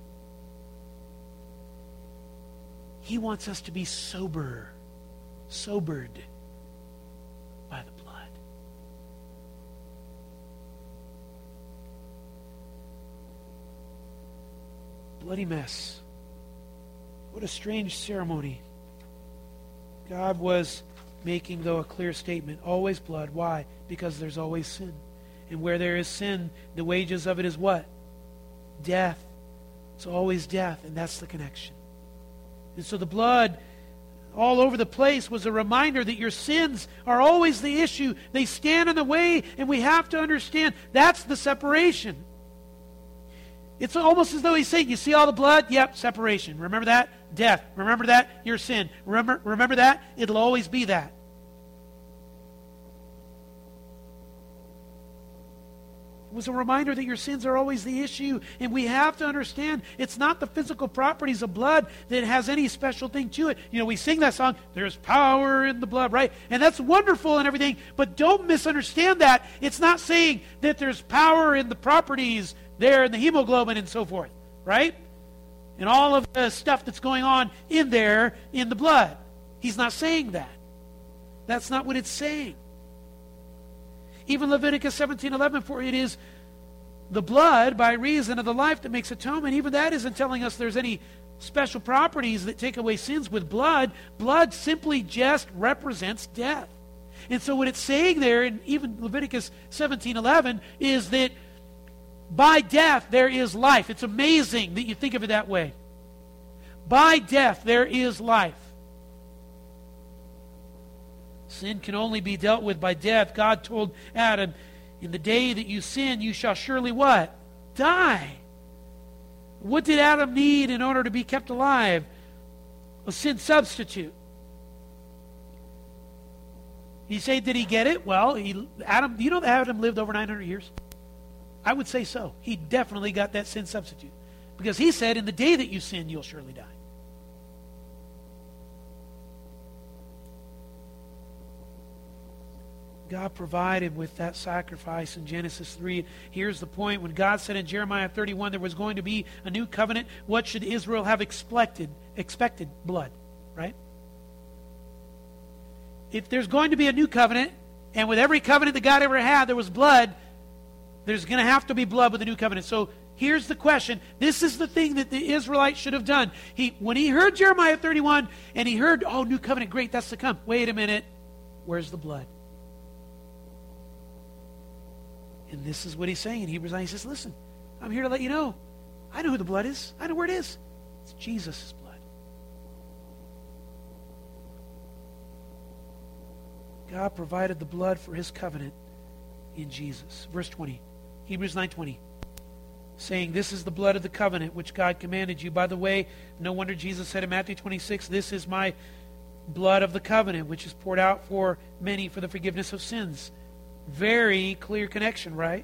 He wants us to be sober, sobered by the blood. bloody mess. What a strange ceremony. God was making, though, a clear statement. Always blood. Why? Because there's always sin. And where there is sin, the wages of it is what? Death. It's always death, and that's the connection. And so the blood all over the place was a reminder that your sins are always the issue. They stand in the way, and we have to understand that's the separation. It's almost as though he's saying, you see all the blood? Yep, separation. Remember that? Death. Remember that? Your sin. Remember, remember that? It'll always be that. It was a reminder that your sins are always the issue, and we have to understand it's not the physical properties of blood that has any special thing to it. You know, we sing that song, there's power in the blood, right? And that's wonderful and everything, but don't misunderstand that. It's not saying that there's power in the properties there in the hemoglobin and so forth, right? And all of the stuff that's going on in there in the blood. He's not saying that. That's not what it's saying. Even Leviticus seventeen eleven, for it is the blood by reason of the life that makes atonement. Even that isn't telling us there's any special properties that take away sins with blood. Blood simply just represents death. And so what it's saying there in even Leviticus seventeen eleven is that by death there is life. It's amazing that you think of it that way. By death there is life. Sin can only be dealt with by death. God told Adam, in the day that you sin, you shall surely what? Die. What did Adam need in order to be kept alive? A sin substitute. You say, did he get it? Well, he, Adam, do you know that Adam lived over nine hundred years? I would say so. He definitely got that sin substitute. Because he said, in the day that you sin, you'll surely die. God provided with that sacrifice in Genesis three. Here's the point. When God said in Jeremiah thirty-one there was going to be a new covenant, what should Israel have expected? Expected blood, right? If there's going to be a new covenant, and with every covenant that God ever had there was blood, there's going to have to be blood with the new covenant. So here's the question. This is the thing that the Israelites should have done. He, when he heard Jeremiah thirty-one, and he heard, oh, new covenant, great, that's to come. Wait a minute. Where's the blood? And this is what he's saying in Hebrews nine. He says, listen, I'm here to let you know. I know who the blood is. I know where it is. It's Jesus' blood. God provided the blood for his covenant in Jesus. Verse twenty. Hebrews nine twenty. Saying, this is the blood of the covenant which God commanded you. By the way, no wonder Jesus said in Matthew twenty-six, this is my blood of the covenant which is poured out for many for the forgiveness of sins. Very clear connection, right?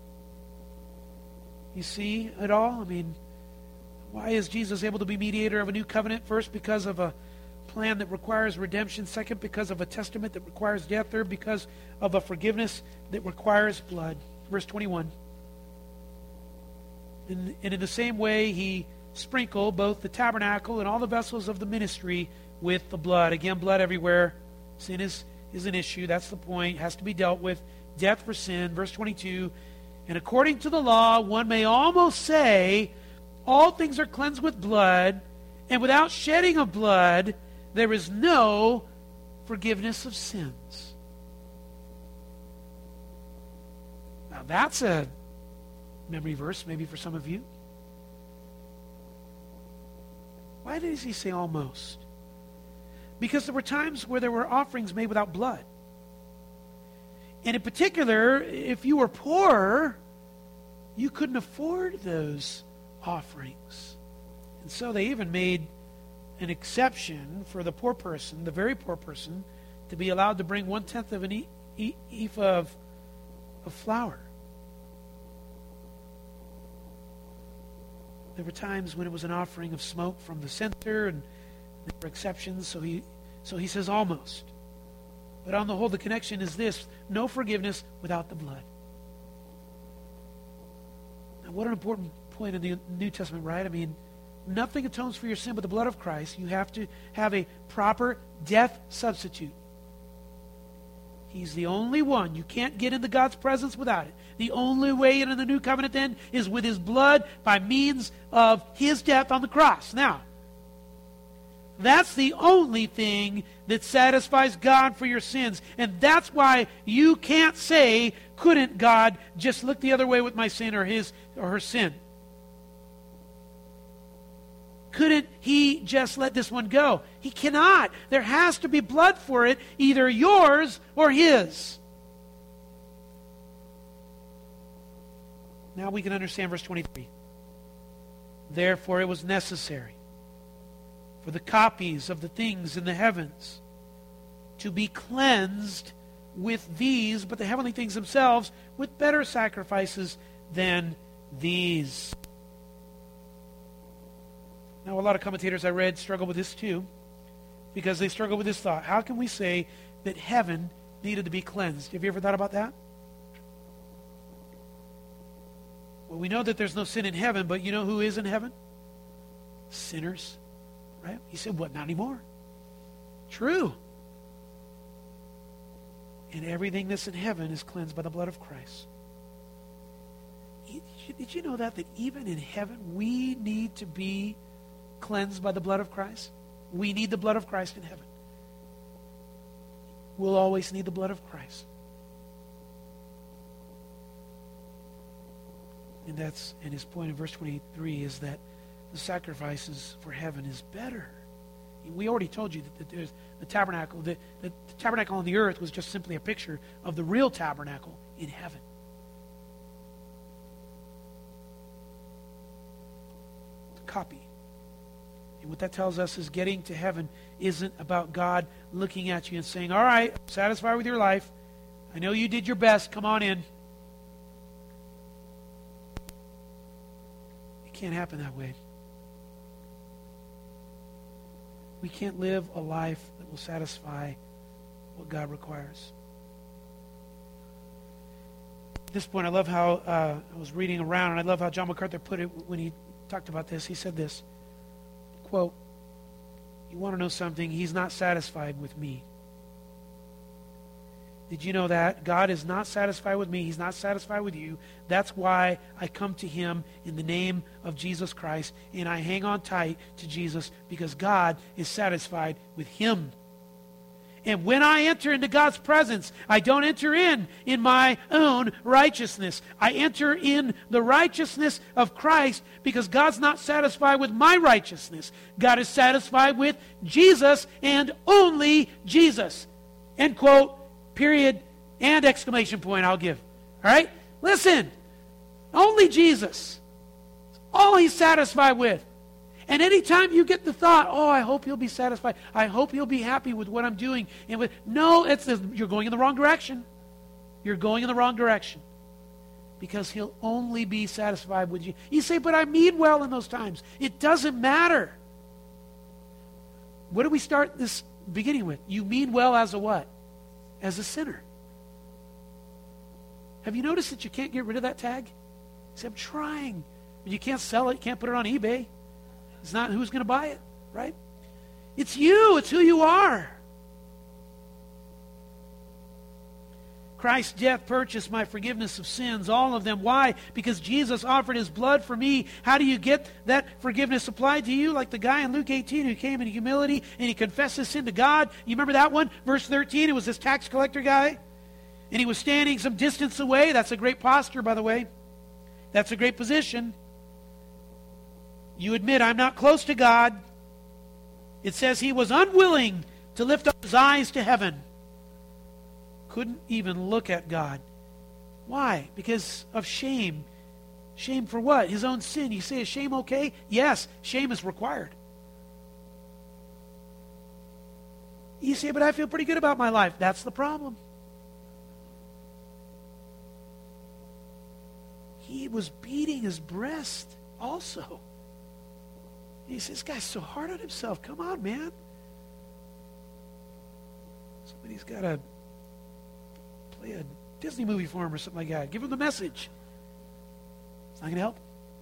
You see it all? I mean, why is Jesus able to be mediator of a new covenant? First, because of a plan that requires redemption. Second, because of a testament that requires death. Third, because of a forgiveness that requires blood. Verse twenty-one. And, and in the same way, he sprinkled both the tabernacle and all the vessels of the ministry with the blood. Again, blood everywhere. Sin is is an issue. That's the point. It has to be dealt with. Death for sin. Verse twenty-two. And according to the law, one may almost say, all things are cleansed with blood, and without shedding of blood, there is no forgiveness of sins. Now that's a memory verse, maybe for some of you. Why does he say almost? Because there were times where there were offerings made without blood. And in particular, if you were poor, you couldn't afford those offerings. And so they even made an exception for the poor person, the very poor person, to be allowed to bring one-tenth of an e- e- ephah of, of flour. There were times when it was an offering of smoke from the censer, and there were exceptions, so he so he says almost. But on the whole, the connection is this: no forgiveness without the blood. Now, what an important point in the New Testament, right? I mean, nothing atones for your sin but the blood of Christ. You have to have a proper death substitute. He's the only one. You can't get into God's presence without it. The only way into the new covenant then is with his blood by means of his death on the cross. Now, that's the only thing that satisfies God for your sins. And that's why you can't say, couldn't God just look the other way with my sin or his or her sin? Couldn't he just let this one go? He cannot. There has to be blood for it, either yours or his. Now we can understand verse twenty-three. Therefore it was necessary for the copies of the things in the heavens to be cleansed with these, but the heavenly things themselves with better sacrifices than these. Now, a lot of commentators I read struggle with this too, because they struggle with this thought. How can we say that heaven needed to be cleansed? Have you ever thought about that? Well, we know that there's no sin in heaven, but you know who is in heaven? Sinners. Right? He said, what, not anymore? True. And everything that's in heaven is cleansed by the blood of Christ. Did you know that? That even in heaven, we need to be cleansed by the blood of Christ? We need the blood of Christ in heaven. We'll always need the blood of Christ. And that's, and his point in verse twenty-three is that the sacrifices for heaven is better. We already told you that, that there's the tabernacle, that the, the tabernacle on the earth was just simply a picture of the real tabernacle in heaven. It's a copy. And what that tells us is getting to heaven isn't about God looking at you and saying, all right, I'm satisfied with your life. I know you did your best. Come on in. It can't happen that way. We can't live a life that will satisfy what God requires. At this point, I love how uh, I was reading around, and I love how John MacArthur put it when he talked about this. He said this, quote, you want to know something? He's not satisfied with me. Did you know that? God is not satisfied with me. He's not satisfied with you. That's why I come to him in the name of Jesus Christ, and I hang on tight to Jesus because God is satisfied with him. And when I enter into God's presence, I don't enter in in my own righteousness. I enter in the righteousness of Christ because God's not satisfied with my righteousness. God is satisfied with Jesus and only Jesus. End quote. Period, and exclamation point I'll give. All right? Listen. Only Jesus. It's all he's satisfied with. And anytime you get the thought, oh, I hope he'll be satisfied. I hope he'll be happy with what I'm doing. And with No, it's you're going in the wrong direction. You're going in the wrong direction. Because he'll only be satisfied with you. You say, but I mean well in those times. It doesn't matter. What do we start this beginning with? You mean well as a what? As a sinner. Have you noticed that you can't get rid of that tag? You say, I'm trying. But you can't sell it. You can't put it on eBay. It's not who's going to buy it, right? It's you. It's who you are. Christ's death purchased my forgiveness of sins, all of them. Why? Because Jesus offered his blood for me. How do you get that forgiveness applied to you? Like the guy in Luke eighteen who came in humility and he confessed his sin to God. You remember that one? Verse thirteen, it was this tax collector guy. And he was standing some distance away. That's a great posture, by the way. That's a great position. You admit, I'm not close to God. It says he was unwilling to lift up his eyes to heaven. Couldn't even look at God. Why? Because of shame. Shame for what? His own sin. You say, is shame okay? Yes, shame is required. You say, but I feel pretty good about my life. That's the problem. He was beating his breast also. He says, this guy's so hard on himself. Come on, man. Somebody's got to play a Disney movie for him or something like that. Give him the message. It's not going to help.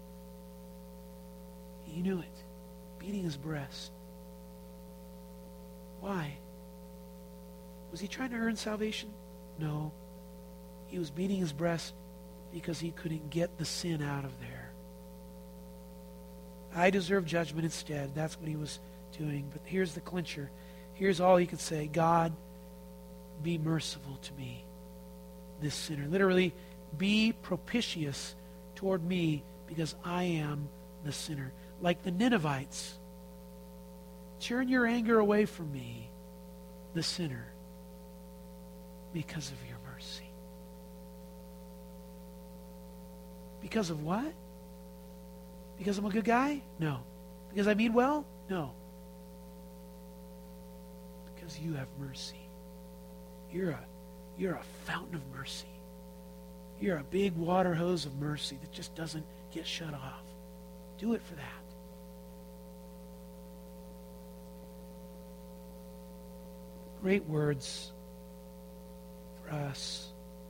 He knew it. Beating his breast. Why? Was he trying to earn salvation? No. He was beating his breast because he couldn't get the sin out of there. I deserve judgment instead. That's what he was doing. But here's the clincher. Here's all he could say. God, be merciful to me, this sinner. Literally, be propitious toward me because I am the sinner. Like the Ninevites, turn your anger away from me, the sinner, because of your mercy. Because of what? Because I'm a good guy? No. Because I mean well? No. Because you have mercy. You're a, you're a fountain of mercy. You're a big water hose of mercy that just doesn't get shut off. Do it for that. Great words for us.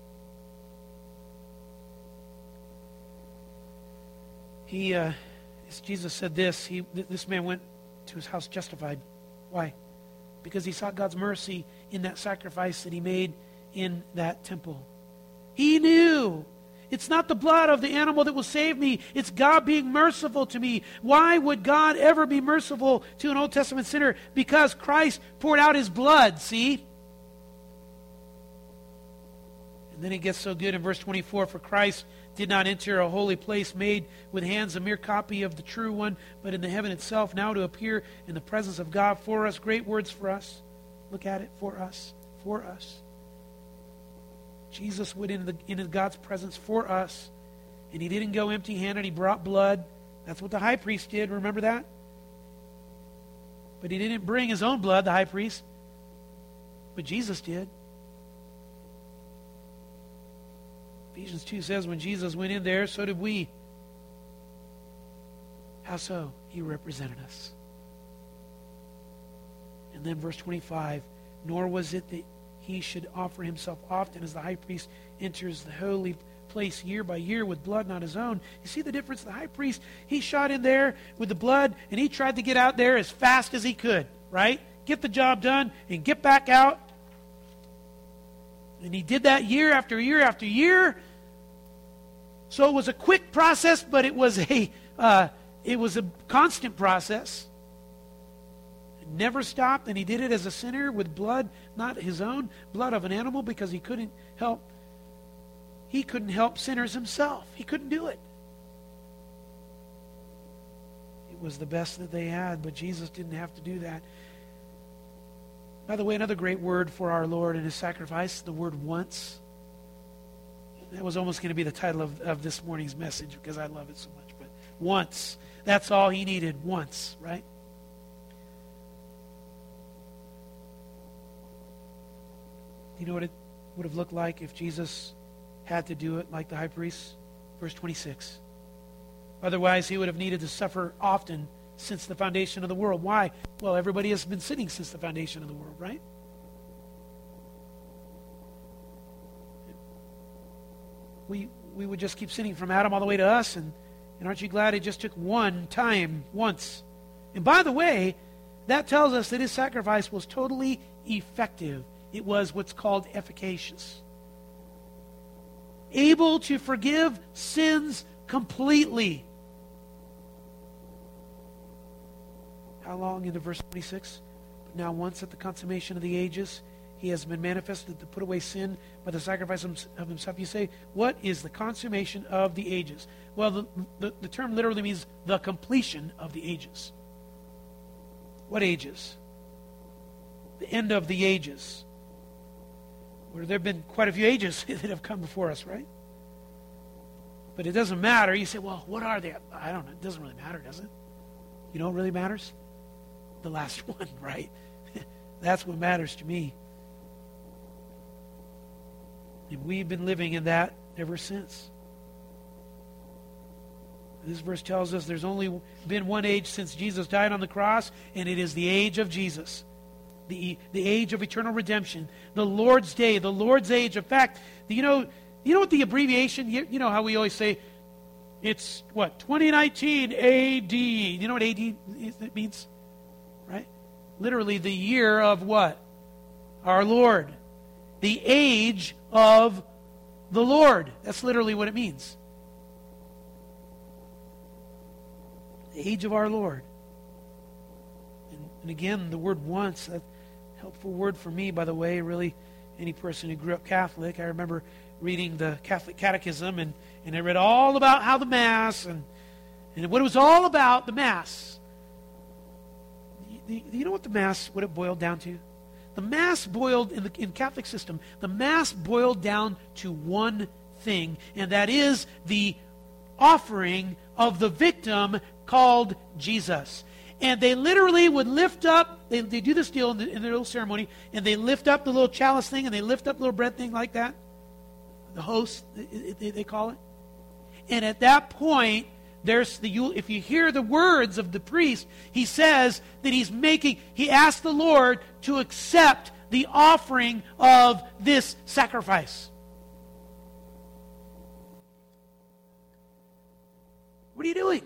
He, uh, as Jesus said this, he, th- this man went to his house justified. Why? Because he sought God's mercy in that sacrifice that he made in that temple. He knew it's not the blood of the animal that will save me. It's God being merciful to me. Why would God ever be merciful to an Old Testament sinner? Because Christ poured out his blood, see? And then it gets so good in verse twenty-four, for Christ did not enter a holy place made with hands, a mere copy of the true one, but in the heaven itself, now to appear in the presence of God for us. Great words for us. Look at it, for us, for us. Jesus went into, the, into God's presence for us, and he didn't go empty-handed. He brought blood. That's what the high priest did. Remember that? But he didn't bring his own blood, the high priest. But Jesus did. Ephesians two says, when Jesus went in there, so did we. How so? He represented us. And then verse twenty-five, nor was it that he should offer himself often as the high priest enters the holy place year by year with blood not his own. You see the difference? The high priest, he shot in there with the blood, and he tried to get out there as fast as he could, right? Get the job done and get back out. And he did that year after year after year. So it was a quick process, but it was a uh, it was a constant process. It never stopped, and he did it as a sinner with blood, not his own, blood of an animal, because he couldn't help. He couldn't help sinners himself. He couldn't do it. It was the best that they had, but Jesus didn't have to do that. By the way, another great word for our Lord and his sacrifice, the word once. That was almost going to be the title of, of this morning's message because I love it so much. But once. That's all he needed, once, right? Do you know what it would have looked like if Jesus had to do it like the high priest? Verse twenty-six. Otherwise, he would have needed to suffer often since the foundation of the world. Why? Well, everybody has been sinning since the foundation of the world, right? We we would just keep sinning from Adam all the way to us, and, and aren't you glad it just took one time, once? And by the way, that tells us that his sacrifice was totally effective. It was what's called efficacious. Able to forgive sins completely. How long into verse twenty-six? But now once at the consummation of the ages, he has been manifested to put away sin by the sacrifice of himself. You say, what is the consummation of the ages? Well, the, the, the term literally means the completion of the ages. What ages? The end of the ages. Where there have been quite a few ages that have come before us, right? But it doesn't matter. You say, well, what are they? I don't know. It doesn't really matter, does it? You know what really matters? The last one, right? That's what matters to me. And we've been living in that ever since. This verse tells us there's only been one age since Jesus died on the cross, and it is the age of Jesus. The, the age of eternal redemption. The Lord's day, the Lord's age. In fact, you know, you know what the abbreviation, you, you know how we always say, it's what, twenty nineteen A D. You know what A D it means? Right? Literally the year of what? Our Lord. the age of the Lord. That's literally what it means. The age of our Lord. And, and again, the word once, a helpful word for me, by the way, really, any person who grew up Catholic. I remember reading the Catholic Catechism, and, and I read all about how the Mass, and, and what it was all about, the Mass. You, you know what the Mass, what it boiled down to? The Mass boiled, in the in Catholic system, the Mass boiled down to one thing, and that is the offering of the victim called Jesus. And they literally would lift up, they, they do this deal in, the, in their little ceremony, and they lift up the little chalice thing, and they lift up the little bread thing like that. The host, they, they call it. And at that point, there's the, if you hear the words of the priest, he says that he's making, he asked the Lord to accept the offering of this sacrifice. What are you doing?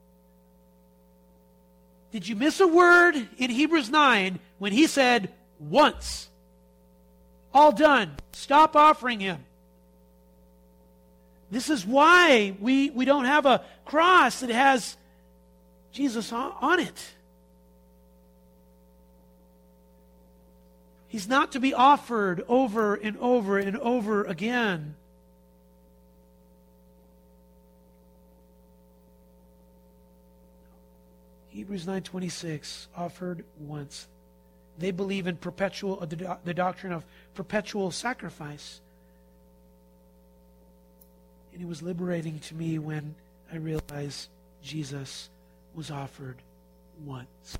Did you miss a word in Hebrews nine when he said, once? All done. Stop offering him. This is why we, we don't have a cross that has Jesus on, on it. He's not to be offered over and over and over again. Hebrews nine twenty-six, offered once. They believe in perpetual, the, the doctrine of perpetual sacrifice. And it was liberating to me when I realized Jesus was offered once.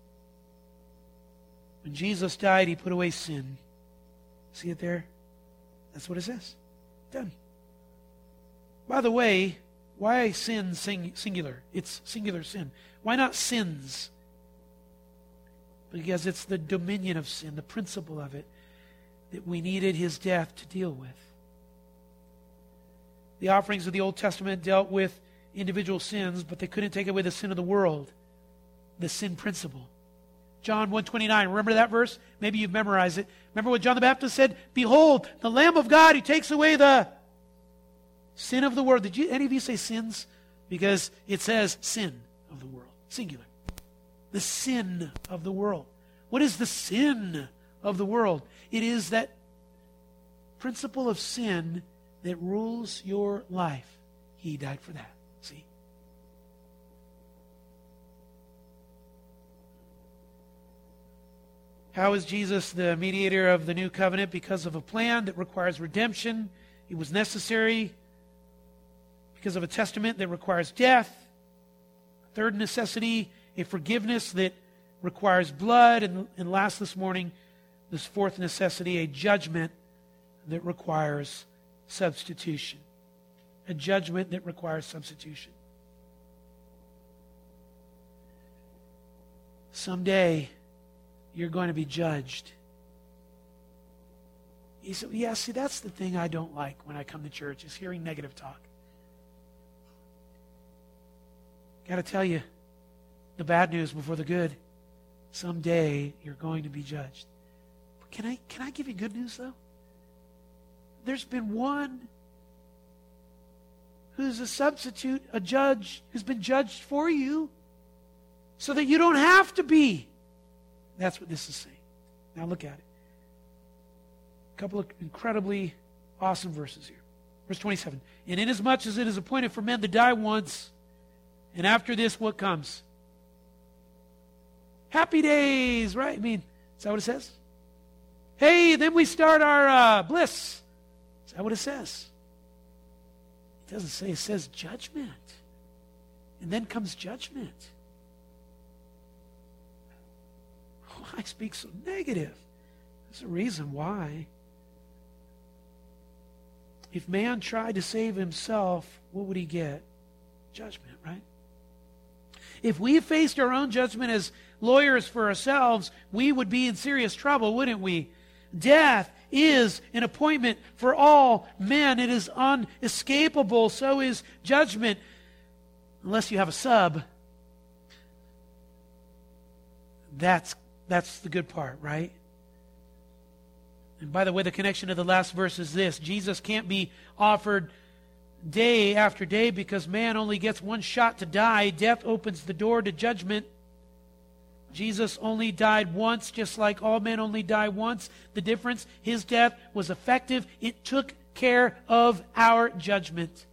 When Jesus died, he put away sin. See it there? That's what it says. Done. By the way, why sin sing, singular? It's singular sin. Why not sins? Because it's the dominion of sin, the principle of it, that we needed his death to deal with. The offerings of the Old Testament dealt with individual sins, but they couldn't take away the sin of the world, the sin principle. John one twenty-nine, remember that verse? Maybe you've memorized it. Remember what John the Baptist said? Behold, the Lamb of God who takes away the sin of the world. Did you, any of you say sins? Because it says sin of the world, singular. The sin of the world. What is the sin of the world? It is that principle of sin that rules your life. He died for that. See? How is Jesus the mediator of the new covenant? Because of a plan that requires redemption. It was necessary because of a testament that requires death. Third necessity, a forgiveness that requires blood. And, and last this morning, this fourth necessity, a judgment that requires substitution. A judgment that requires substitution. Someday, you're going to be judged. He said, yeah, see, that's the thing I don't like when I come to church, is hearing negative talk. Got to tell you, the bad news before the good. Someday, you're going to be judged. But can I, can I give you good news, though? There's been one who's a substitute, a judge, who's been judged for you so that you don't have to be. That's what this is saying. Now look at it. A couple of incredibly awesome verses here. Verse twenty-seven. And inasmuch as it is appointed for men to die once, and after this what comes? Happy days, right? I mean, is that what it says? Hey, then we start our uh, bliss. Is that what it says? It doesn't say. It says judgment. And then comes judgment. Why speak so negative? There's a reason why. If man tried to save himself, what would he get? Judgment, right? If we faced our own judgment as lawyers for ourselves, we would be in serious trouble, wouldn't we? Death is an appointment for all men. It is unescapable. So is judgment. Unless you have a sub. That's, that's the good part, right? And by the way, the connection to the last verse is this. Jesus can't be offered day after day because man only gets one shot to die. Death opens the door to judgment. Jesus only died once, just like all men only die once. The difference, his death was effective. It took care of our judgment.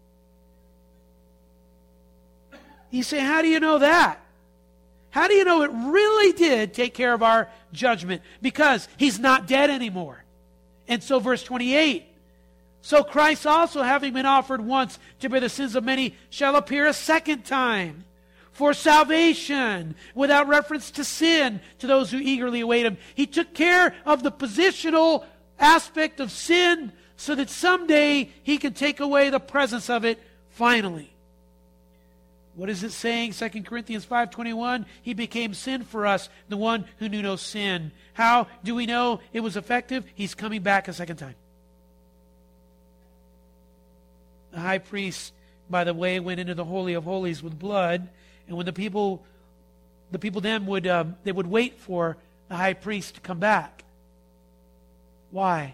You say, how do you know that? How do you know it really did take care of our judgment? Because he's not dead anymore. And so verse twenty-eight, so Christ also, having been offered once to bear the sins of many, shall appear a second time for salvation, without reference to sin, to those who eagerly await him. He took care of the positional aspect of sin so that someday he can take away the presence of it finally. What is it saying? Second Corinthians five twenty-one, he became sin for us, the one who knew no sin. How do we know it was effective? He's coming back a second time. The high priest, by the way, went into the Holy of Holies with blood, and when the people, the people then would um, they would wait for the high priest to come back. Why?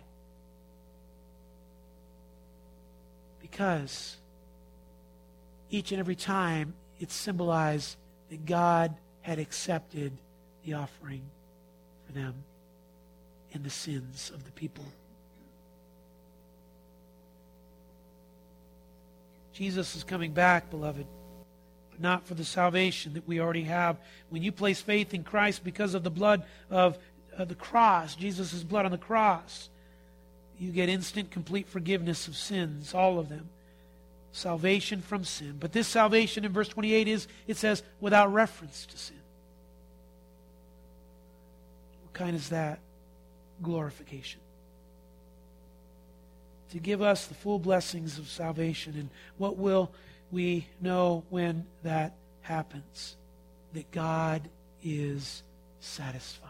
Because each and every time it symbolized that God had accepted the offering for them and the sins of the people. Jesus is coming back, beloved, but not for the salvation that we already have. When you place faith in Christ because of the blood of uh, the cross, Jesus' blood on the cross, you get instant, complete forgiveness of sins, all of them. Salvation from sin. But this salvation in verse twenty-eight is, it says, without reference to sin. What kind is that? Glorification. To give us the full blessings of salvation. And what will we know when that happens? That God is satisfied.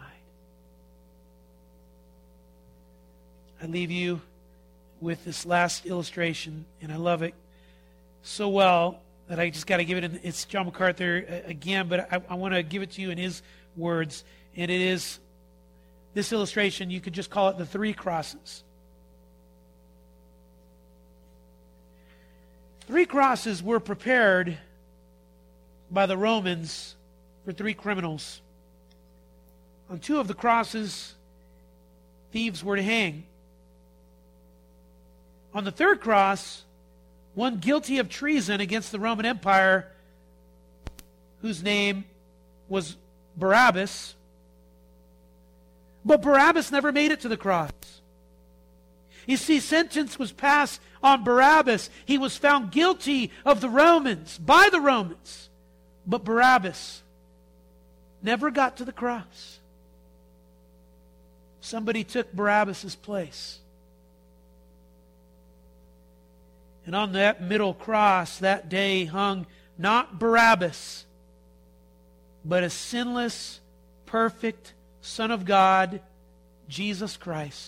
I leave you with this last illustration, and I love it so well that I just got to give it in. It's John MacArthur again, but I, I want to give it to you in his words. And it is this illustration, you could just call it the three crosses. Three crosses were prepared by the Romans for three criminals. On two of the crosses, thieves were to hang. On the third cross, one guilty of treason against the Roman Empire, whose name was Barabbas. But Barabbas never made it to the cross. You see, sentence was passed on Barabbas. He was found guilty of the Romans, by the Romans. But Barabbas never got to the cross. Somebody took Barabbas' place. And on that middle cross that day hung not Barabbas, but a sinless, perfect Son of God, Jesus Christ.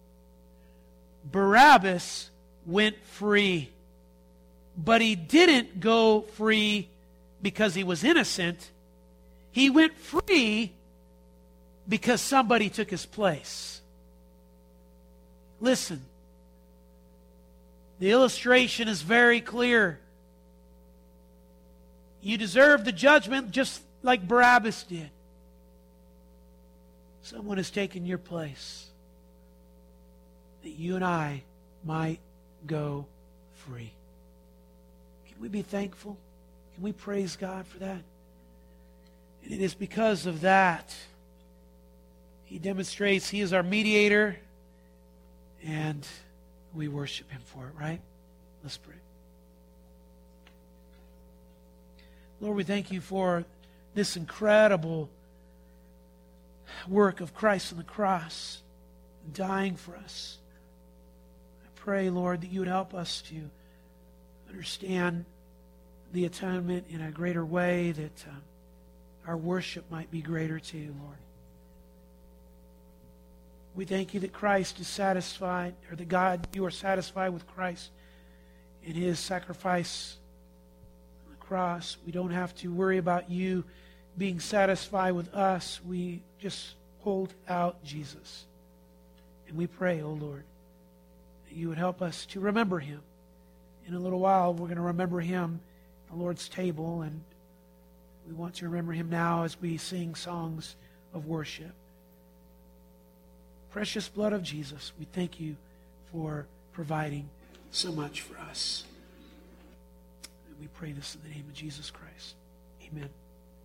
Barabbas went free, but he didn't go free because he was innocent. He went free because somebody took his place. Listen. The illustration is very clear. You deserve the judgment just like Barabbas did. Someone has taken your place that you and I might go free. Can we be thankful? Can we praise God for that? And it is because of that He demonstrates He is our mediator, and we worship Him for it, right? Let's pray. Lord, we thank You for this incredible work of Christ on the cross, dying for us. I pray, Lord, that You would help us to understand the atonement in a greater way, that uh, our worship might be greater too, Lord. We thank You that Christ is satisfied, or that God, You are satisfied with Christ in His sacrifice on the cross. We don't have to worry about You being satisfied with us. We just hold out Jesus And we pray, O Lord, that you would help us to remember him. In a little while, we're going to remember him at the Lord's table, and we want to remember him now as we sing songs of worship. Precious blood of Jesus, we thank you for providing so much for us. And we pray this in the name of Jesus Christ. Amen.